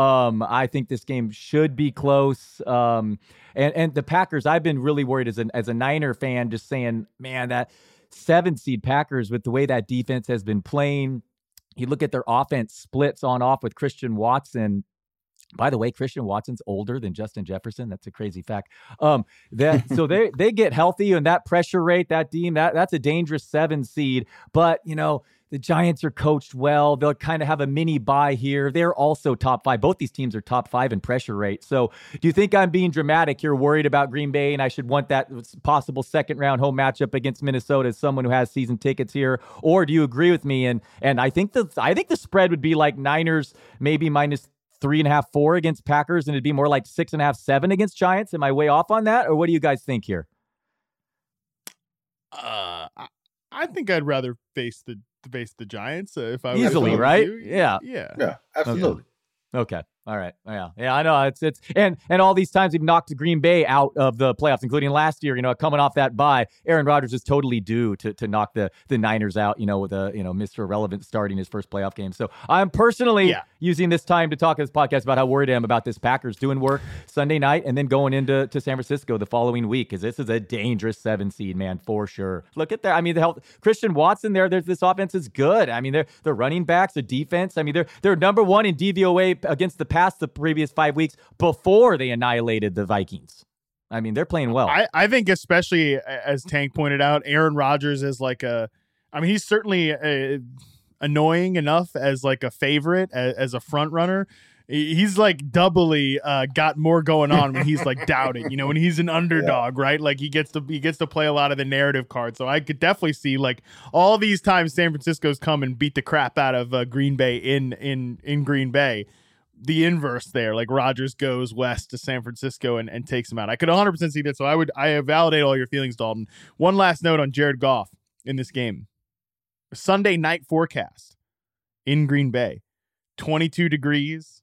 Speaker 9: I think this game should be close. And the Packers, I've been really worried as a Niner fan, just saying, man, that 7-seed Packers, with the way that defense has been playing, you look at their offense splits on off with Christian Watson. By the way, Christian Watson's older than Justin Jefferson. That's a crazy fact. So they get healthy, and that pressure rate, that team, that's a dangerous 7 seed. But, you know, the Giants are coached well. They'll kind of have a mini bye here. They're also top 5. Both these teams are top 5 in pressure rate. So do you think I'm being dramatic? You're worried about Green Bay, and I should want that possible second-round home matchup against Minnesota as someone who has season tickets here? Or do you agree with me? And I think the spread would be like Niners, maybe minus 3.5, 4 against Packers, and it'd be more like 6.5, 7 against Giants. Am I way off on that, or what do you guys think here?
Speaker 6: I think I'd rather face the Giants if I
Speaker 9: easily, right?
Speaker 6: Yeah,
Speaker 8: absolutely.
Speaker 9: Okay. All right. Yeah. I know it's and all these times we've knocked Green Bay out of the playoffs, including last year. You know, coming off that bye, Aaron Rodgers is totally due to knock the Niners out. You know, with Mr. Irrelevant starting his first playoff game. So I'm personally using this time to talk in this podcast about how worried I am about this Packers doing work Sunday night and then going into San Francisco the following week, because this is a dangerous 7 seed, man, for sure. Look at that. I mean, the health Christian Watson there's this offense is good. I mean, they're running backs, the defense. I mean, they're number 1 in DVOA against the pass the previous 5 weeks before they annihilated the Vikings. I mean, they're playing well.
Speaker 6: I think, especially as Tank pointed out, Aaron Rodgers is like he's certainly annoying enough as like a favorite, as a front runner He's like doubly got more going on when he's like doubting, when he's an underdog, right? Like he gets to play a lot of the narrative cards. So I could definitely see like all these times San Francisco's come and beat the crap out of Green Bay in Green Bay. The inverse there, like Rodgers goes west to San Francisco and takes him out. I could 100% see that. So I validate all your feelings, Dalton. One last note on Jared Goff in this game. Sunday night forecast in Green Bay, 22 degrees.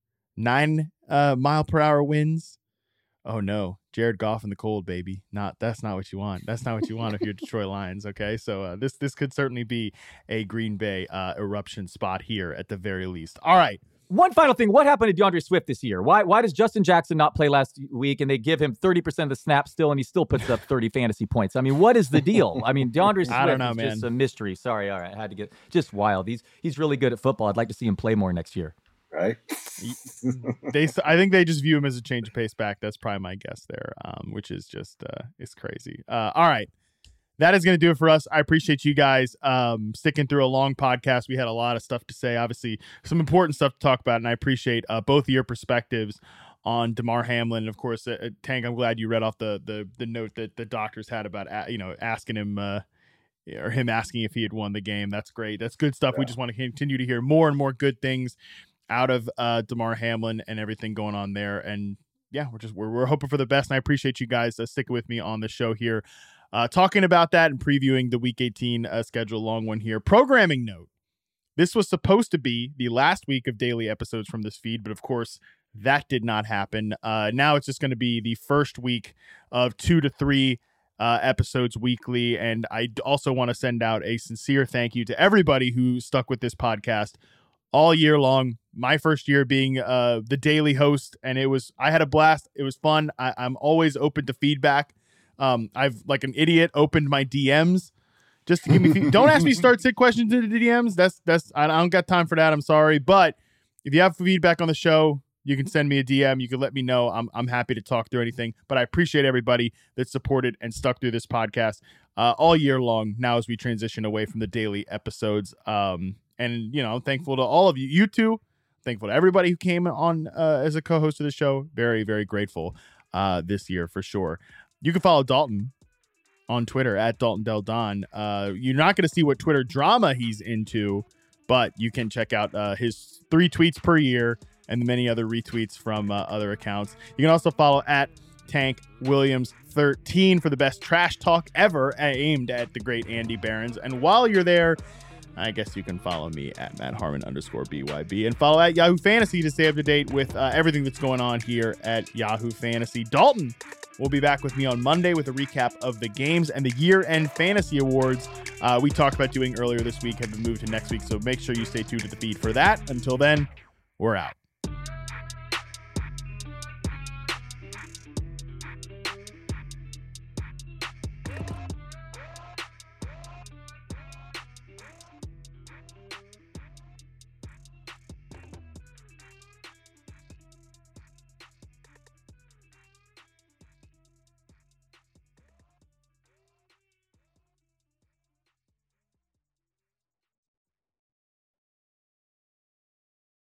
Speaker 6: 9 mile per hour winds. Oh no, Jared Goff in the cold, baby. That's not what you want. That's not what you want if you're Detroit Lions. Okay, so this could certainly be a Green Bay eruption spot here at the very least. All right.
Speaker 9: One final thing. What happened to DeAndre Swift this year? Why does Justin Jackson not play last week and they give him 30% of the snaps still and he still puts up 30 fantasy points? I mean, what is the deal? I mean, DeAndre Swift is just a mystery. Sorry. All right. I had to get just wild. He's really good at football. I'd like to see him play more next year.
Speaker 8: Right.
Speaker 6: I think they just view him as a change of pace back. That's probably my guess there, which is just it's crazy. All right. That is going to do it for us. I appreciate you guys sticking through a long podcast. We had a lot of stuff to say, obviously some important stuff to talk about, and I appreciate both of your perspectives on Damar Hamlin. And of course, Tank, I'm glad you read off the note that the doctors had about asking him or him asking if he had won the game. That's great. That's good stuff. Yeah. We just want to continue to hear more and more good things out of Damar Hamlin and everything going on there. And yeah, we're hoping for the best. And I appreciate you guys sticking with me on the show here, talking about that and previewing the Week 18 schedule, long one here. Programming note: this was supposed to be the last week of daily episodes from this feed, but of course that did not happen. Now it's just going to be the first week of 2 to 3 episodes weekly. And I also want to send out a sincere thank you to everybody who stuck with this podcast all year long. My first year being the daily host, and I had a blast. It was fun. I'm always open to feedback. I've, like an idiot, opened my DMs just to give me don't ask me start-sit questions in the DMs. That's I don't got time for that. I'm sorry. But if you have feedback on the show, you can send me a DM. You can let me know. I'm happy to talk through anything. But I appreciate everybody that supported and stuck through this podcast all year long now as we transition away from the daily episodes. And, I'm thankful to all of you two. Thankful to everybody who came on as a co-host of the show. Very, very grateful this year for sure. You can follow Dalton on Twitter at Dalton Del Don. You're not going to see what Twitter drama he's into, but you can check out his 3 tweets per year and many other retweets from other accounts. You can also follow at Tank Williams 13 for the best trash talk ever aimed at the great Andy Behrens. And while you're there, I guess you can follow me at @MattHarmon_BYB and follow at Yahoo Fantasy to stay up to date with everything that's going on here at Yahoo Fantasy. Dalton will be back with me on Monday with a recap of the games and the year-end fantasy awards we talked about doing earlier this week have been moved to next week. So make sure you stay tuned to the feed for that. Until then, we're out.